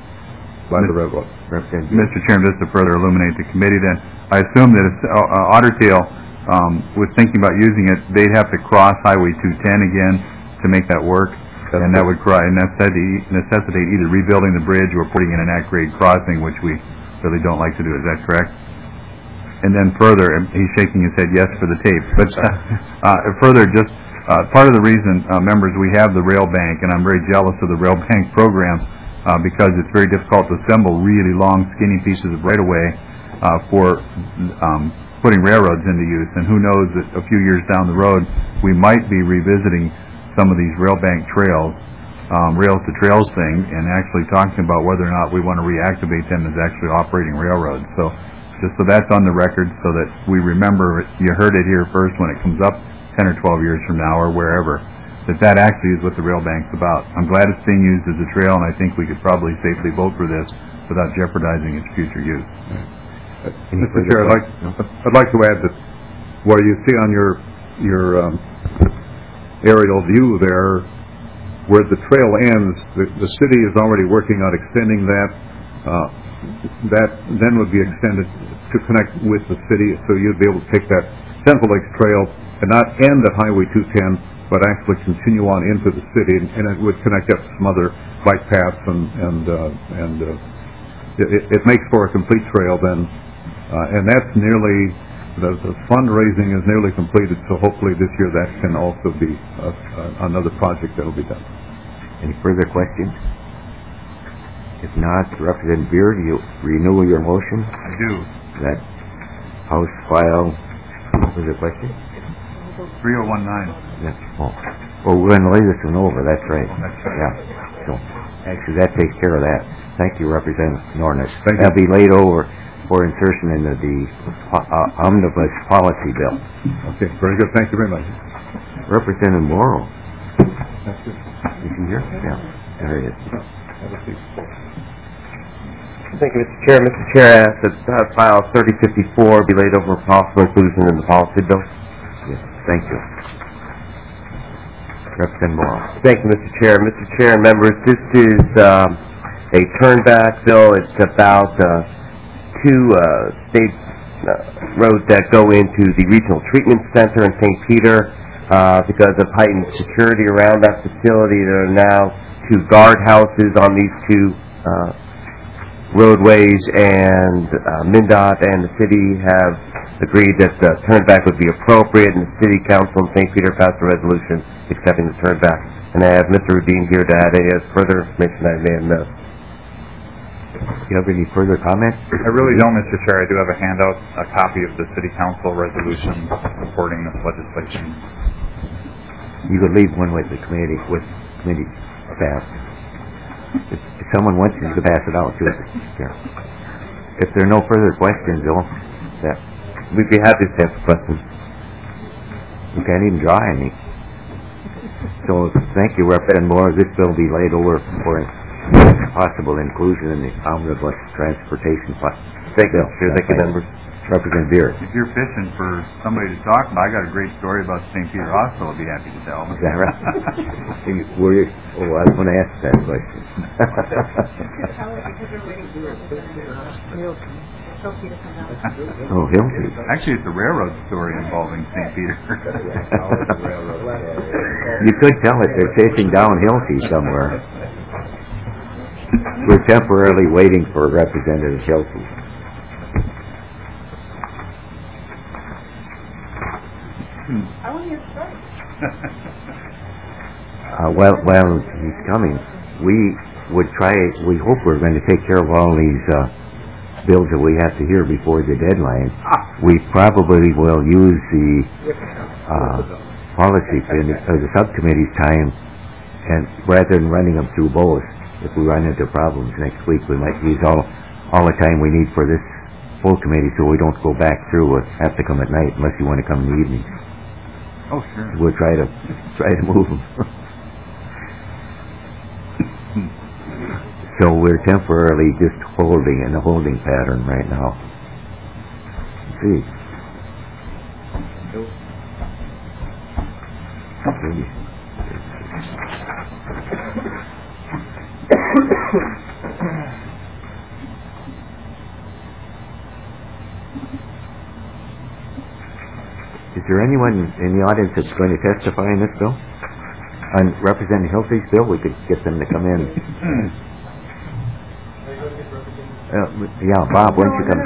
by the railroad. Mister Chairman, just to further illuminate the committee then, I assume that if uh, Otter Tail um, was thinking about using it, they'd have to cross Highway two ten again to make that work. And that would necessitate either rebuilding the bridge or putting in an at-grade crossing, which we really don't like to do. Is that correct? And then further, and he's shaking his head yes for the tape. But uh, further, just uh, part of the reason, uh, members, we have the rail bank, and I'm very jealous of the rail bank program uh, because it's very difficult to assemble really long, skinny pieces of right-of-way uh, for um, putting railroads into use. And who knows that a few years down the road, we might be revisiting some of these rail bank trails, um, rails to trails thing, and actually talking about whether or not we want to reactivate them as actually operating railroads. So just so that's on the record so that we remember, it, you heard it here first when it comes up ten or twelve years from now or wherever, that that actually is what the rail bank's about. I'm glad it's being used as a trail, and I think we could probably safely vote for this without jeopardizing its future use. Uh, Mister Chair, I'd like, I'd like to add that where you see on your, your um, aerial view there, where the trail ends, the, the city is already working on extending that. Uh, that then would be extended to connect with the city, so you'd be able to take that Central Lakes Trail and not end at Highway two ten, but actually continue on into the city, and, and it would connect up to some other bike paths, and and uh, and uh, it, it makes for a complete trail then, uh, and that's nearly. The, the fundraising is nearly completed, so hopefully this year that can also be uh, uh, another project that will be done. Any further questions? If not, Representative Beard, you renew your motion? I do. That House File, what was the question? three oh one nine. That's, oh. Well, we're going to lay this one over, that's right. Oh, that's right. Yeah. So, actually, that takes care of that. Thank you, Representative Nornis. Thank That'll you. be laid over for insertion into the uh, omnibus policy bill. Okay, very good. Thank you very much. Representative Morrow. That's good. Is he here? Yeah, there he is. Thank you, Mister Chair. Mister Chair, I ask that uh, file thirty fifty-four be laid over for possible inclusion in the policy bill. Yes, thank you. Representative Morrow. Thank you, Mister Chair. Mister Chair and members, this is um, a turnback bill. It's about uh, two uh, state uh, roads that go into the Regional Treatment Center in Saint Peter. Uh, because of heightened security around that facility, there are now two guardhouses on these two uh, roadways, and uh, MnDOT and the city have agreed that the turnback would be appropriate, and the City Council in Saint Peter passed a resolution accepting the turnback. And I have Mister Rudin here to add any further information I may have missed. Do you have any further comments? I really don't, Mister Chair. I do have a handout, a copy of the City Council resolution supporting this legislation. You could leave one with the committee, with committee staff. If, if someone wants you to pass it out, too. Yeah. If there are no further questions, though, that we'd be happy to answer questions. We can't even draw any. So, thank you, Representative Moore. This bill will be laid over for possible inclusion in the omnibus transportation bill. Thank you, Mister Thank you, members. Representative Beard. If you're fishing for somebody to talk about, I got a great story about Saint Peter Hospital I'd be happy to tell. Is that right? Were you, oh, I was going to ask that question. Hilti to come down. Oh, Hilti. Actually, it's a railroad story involving Saint Peter. You could tell it. They're chasing down Hilti somewhere. We're temporarily waiting for Representative Hilti. I want to hear the story. Uh, well, well, he's coming. We would try, we hope we're going to take care of all these uh, bills that we have to hear before the deadline. We probably will use the uh, policy, or the subcommittee's time, and rather than running them through both, if we run into problems next week, we might use all all the time we need for this full committee, so we don't go back through or have to come at night unless you want to come in the evening. Oh, sure. We'll try to try to move them. So we're temporarily just holding in a holding pattern right now. Let's see. Is there anyone in the audience that's going to testify in this bill? On Representative Hilti's bill, we could get them to come in. Uh, yeah, Bob, why don't you come?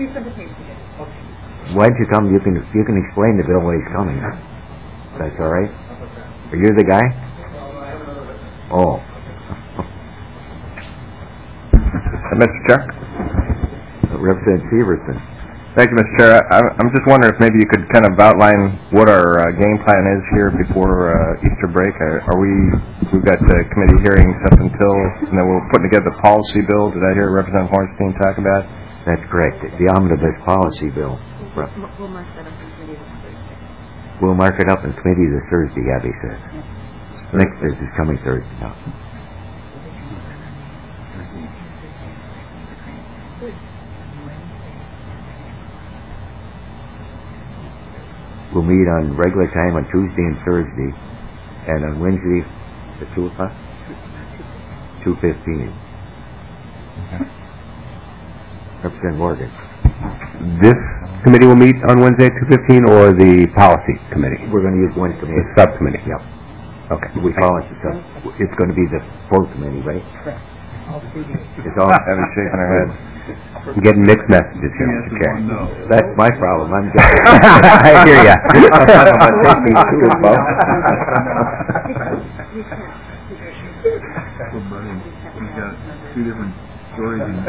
Why don't you come? You can you can explain the bill when he's coming. That's all right. Are you the guy? Oh. Mister Chair? Representative Severson. Thank you, Mister Chair. I, I'm just wondering if maybe you could kind of outline what our uh, game plan is here before uh, Easter break. Are, are we, we've got the committee hearings up until, and then we're putting together the policy bill. Did I hear Representative Hornstein talk about? That's correct. The omnibus policy bill. We'll mark that up in committee this Thursday. We'll mark it up in committee this Thursday, Abby says. Next Thursday is coming Thursday now. We'll meet on regular time on Tuesday and Thursday, and on Wednesday at two o'clock? two fifteen. Representative Morgan. This committee will meet on Wednesday at two fifteen, or the policy committee? We're going to use one committee. The subcommittee? Yep. Okay. We call it the sub. It's going to be the full committee, right? Correct. It's all Abby shaking her head. I'm getting mixed messages here, Mister Chair. That's my problem. I'm getting I hear ya. We've got two different stories in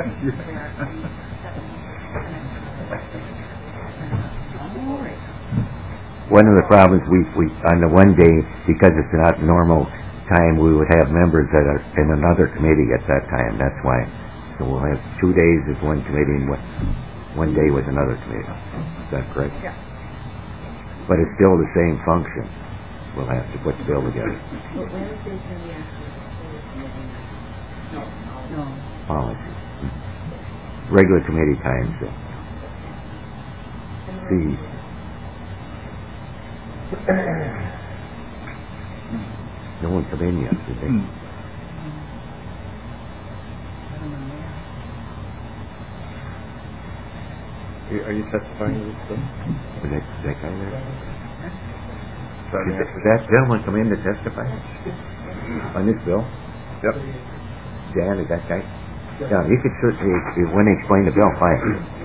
One of the problems we, we on the one day, because it's not normal time, we would have members that are in another committee at that time. That's why. So we'll have two days as one committee and one, one day with another committee. Is that correct? Yeah. But it's still the same function. We'll have to put the bill together. But Wednesday's going to be actually No. No. Policy. Regular committee time, so. See. No one come in yet, did they? Are you testifying to this bill? Was that, that guy there? Did that, did that gentleman come in to testify on this bill? Yep. Dan, is that guy? Yeah, you could certainly, if you want to explain the bill, fine.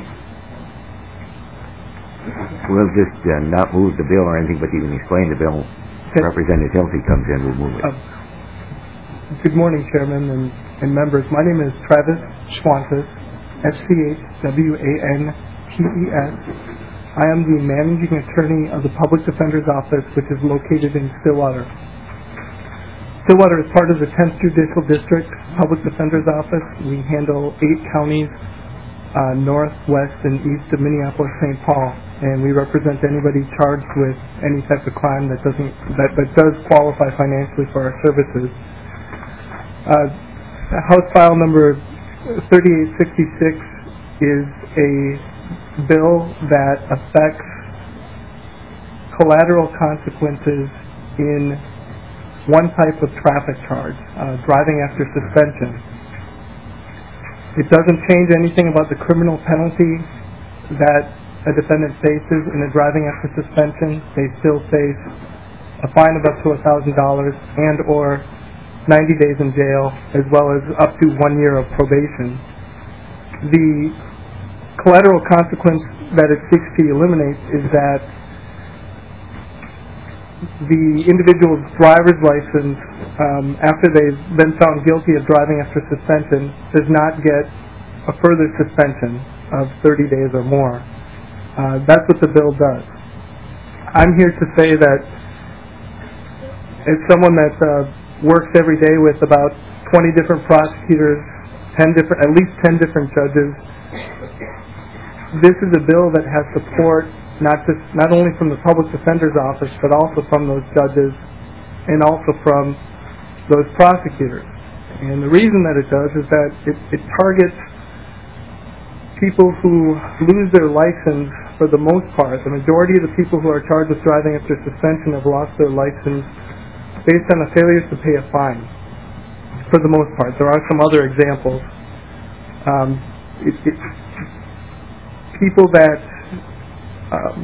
We'll just uh, not move the bill or anything, but you can explain the bill. Representative Hilti comes in, we'll move it. Uh, good morning, Chairman and, and members. My name is Travis Schwantes, S C H W A N T E S. I am the managing attorney of the Public Defender's Office, which is located in Stillwater. Stillwater is part of the tenth Judicial District Public Defender's Office. We handle eight counties, uh, north, west, and east of Minneapolis, Saint Paul, and we represent anybody charged with any type of crime that doesn't that, that does qualify financially for our services. Uh, House File number thirty-eight sixty-six is a bill that affects collateral consequences in one type of traffic charge, uh, driving after suspension. It doesn't change anything about the criminal penalty that a defendant faces in a driving after suspension. They still face a fine of up to one thousand dollars and or ninety days in jail, as well as up to one year of probation. The collateral consequence that it seeks to eliminate is that the individual's driver's license, um, after they've been found guilty of driving after suspension, does not get a further suspension of thirty days or more. Uh, that's what the bill does. I'm here to say that as someone that uh, works every day with about twenty different prosecutors, ten different, at least ten different judges, this is a bill that has support not just not only from the public defender's office, but also from those judges and also from those prosecutors. And the reason that it does is that it, it targets people who lose their license. For the most part, the majority of the people who are charged with driving after suspension have lost their license based on a failure to pay a fine. For the most part, there are some other examples. Um, it, it, people that um,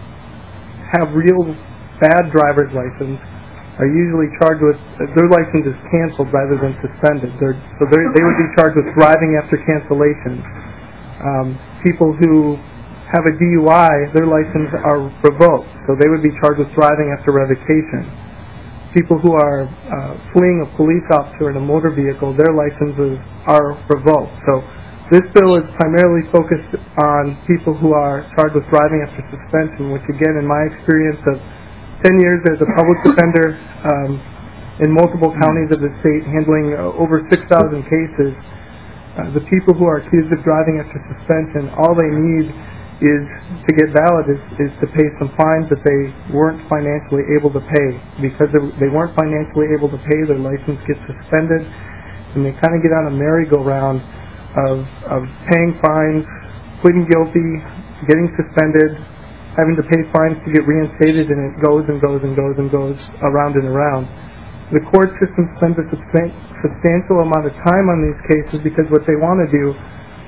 have real bad driver's license are usually charged with their license is canceled rather than suspended. They're, so they're, they would be charged with driving after cancellation. Um, people who have a D U I, their license are revoked, so they would be charged with driving after revocation. People who are uh, fleeing a police officer in a motor vehicle, their licenses are revoked. So this bill is primarily focused on people who are charged with driving after suspension, which again, in my experience of ten years as a public defender um, in multiple counties of the state, handling uh, over six thousand cases, uh, the people who are accused of driving after suspension, all they need is to get valid is, is to pay some fines that they weren't financially able to pay. Because they weren't financially able to pay, their license gets suspended, and they kind of get on a merry-go-round of, of paying fines, pleading guilty, getting suspended, having to pay fines to get reinstated, and it goes and goes and goes and goes around and around. The court system spends a substantial amount of time on these cases because what they want to do,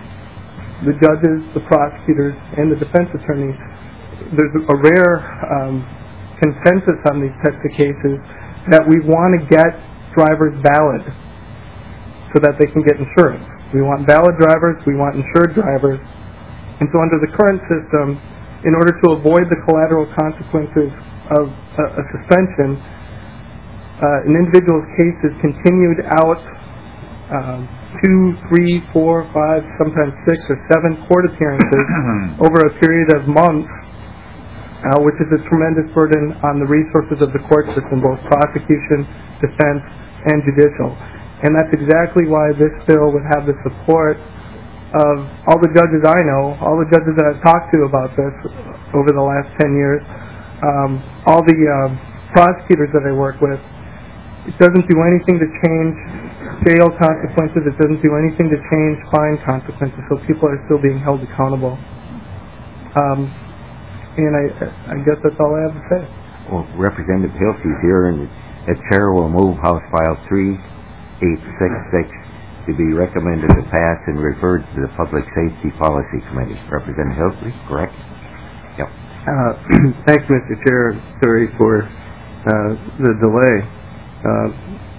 the judges, the prosecutors, and the defense attorneys, there's a rare um, consensus on these types of cases that we want to get drivers valid so that they can get insurance. We want valid drivers, we want insured drivers. And so under the current system, in order to avoid the collateral consequences of a, a suspension, uh, an individual's case is continued out um, two, three, four, five, sometimes six or seven court appearances over a period of months, uh, which is a tremendous burden on the resources of the court system, both prosecution, defense, and judicial. And that's exactly why this bill would have the support of all the judges I know, all the judges that I've talked to about this over the last ten years, um, all the uh, prosecutors that I work with. It doesn't do anything to change jail consequences. It doesn't do anything to change fine consequences, so people are still being held accountable. Um, and I, I guess that's all I have to say. Well, Representative Hilty's here, and the chair will move House File three eight six six to be recommended to pass and referred to the Public Safety Policy Committee. Representative Hilty, correct? Yep. Uh, thank you, Mister Chair. Sorry for uh, the delay. Uh,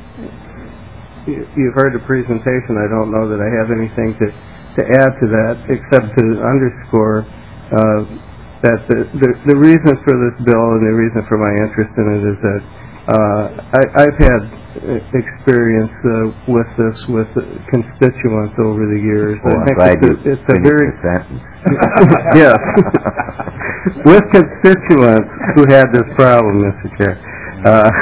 you, you've heard the presentation. I don't know that I have anything to, to add to that except to underscore uh, that the, the, the reason for this bill and the reason for my interest in it is that uh, I, I've had experience uh, with this with constituents over the years. Oh, I I'm think glad it's a, you it's a finished very the sentence. yes, with constituents who had this problem, Mister Chair. Uh,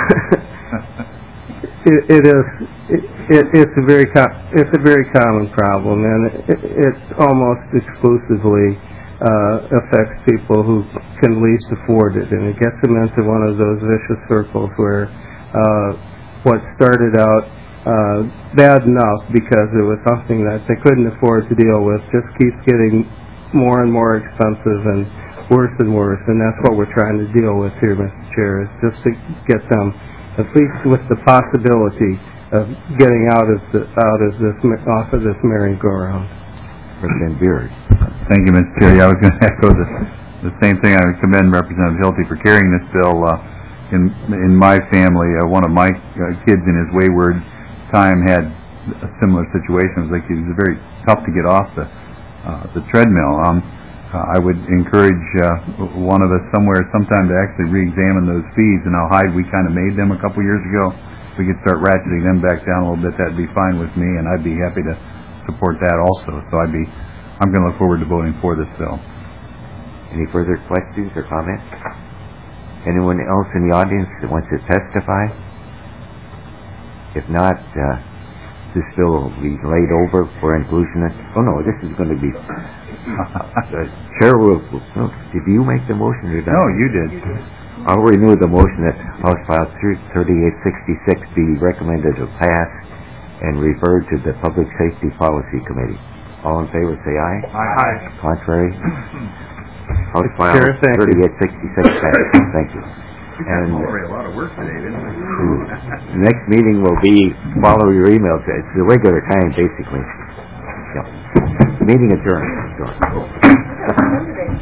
it, it is it, it, it's a very com- it's a very common problem, and it, it almost exclusively uh, affects people who can least afford it, and it gets them into one of those vicious circles where uh, what started out uh, bad enough because it was something that they couldn't afford to deal with just keeps getting more and more expensive and worse and worse, and that's what we're trying to deal with here, Mister Chair, is just to get them, at least with the possibility of getting out of the, out of this, off of this merry-go-round. Representative Beard. Thank you, Mister Chair. Yeah, I was going to echo the, the same thing. I would commend Representative Hilty for carrying this bill. Uh, in in my family, uh, one of my uh, kids in his wayward time had a similar situation. It was like it was very tough to get off the uh, the treadmill. Um, uh, I would encourage uh, one of us somewhere sometime to actually re-examine those fees and how high we kind of made them a couple years ago. If we could start ratcheting them back down a little bit, that'd be fine with me, and I'd be happy to support that also. So I'd be, I'm going to look forward to voting for this bill. Any further questions or comments? Anyone else in the audience that wants to testify? If not, uh, this bill will be laid over for inclusion. Oh no, this is going to be. The chair will. No, did you make the motion or not? No, you did. I'll renew the motion that House File thirty-eight sixty-six be recommended to pass and referred to the Public Safety Policy Committee. All in favor, say aye. Aye. Contrary? House File thirty-eight sixty-six passed. Thank you. And a lot of work today, didn't we? the next meeting will be, follow your emails. It's the regular time, basically. Yeah. Meeting adjourned.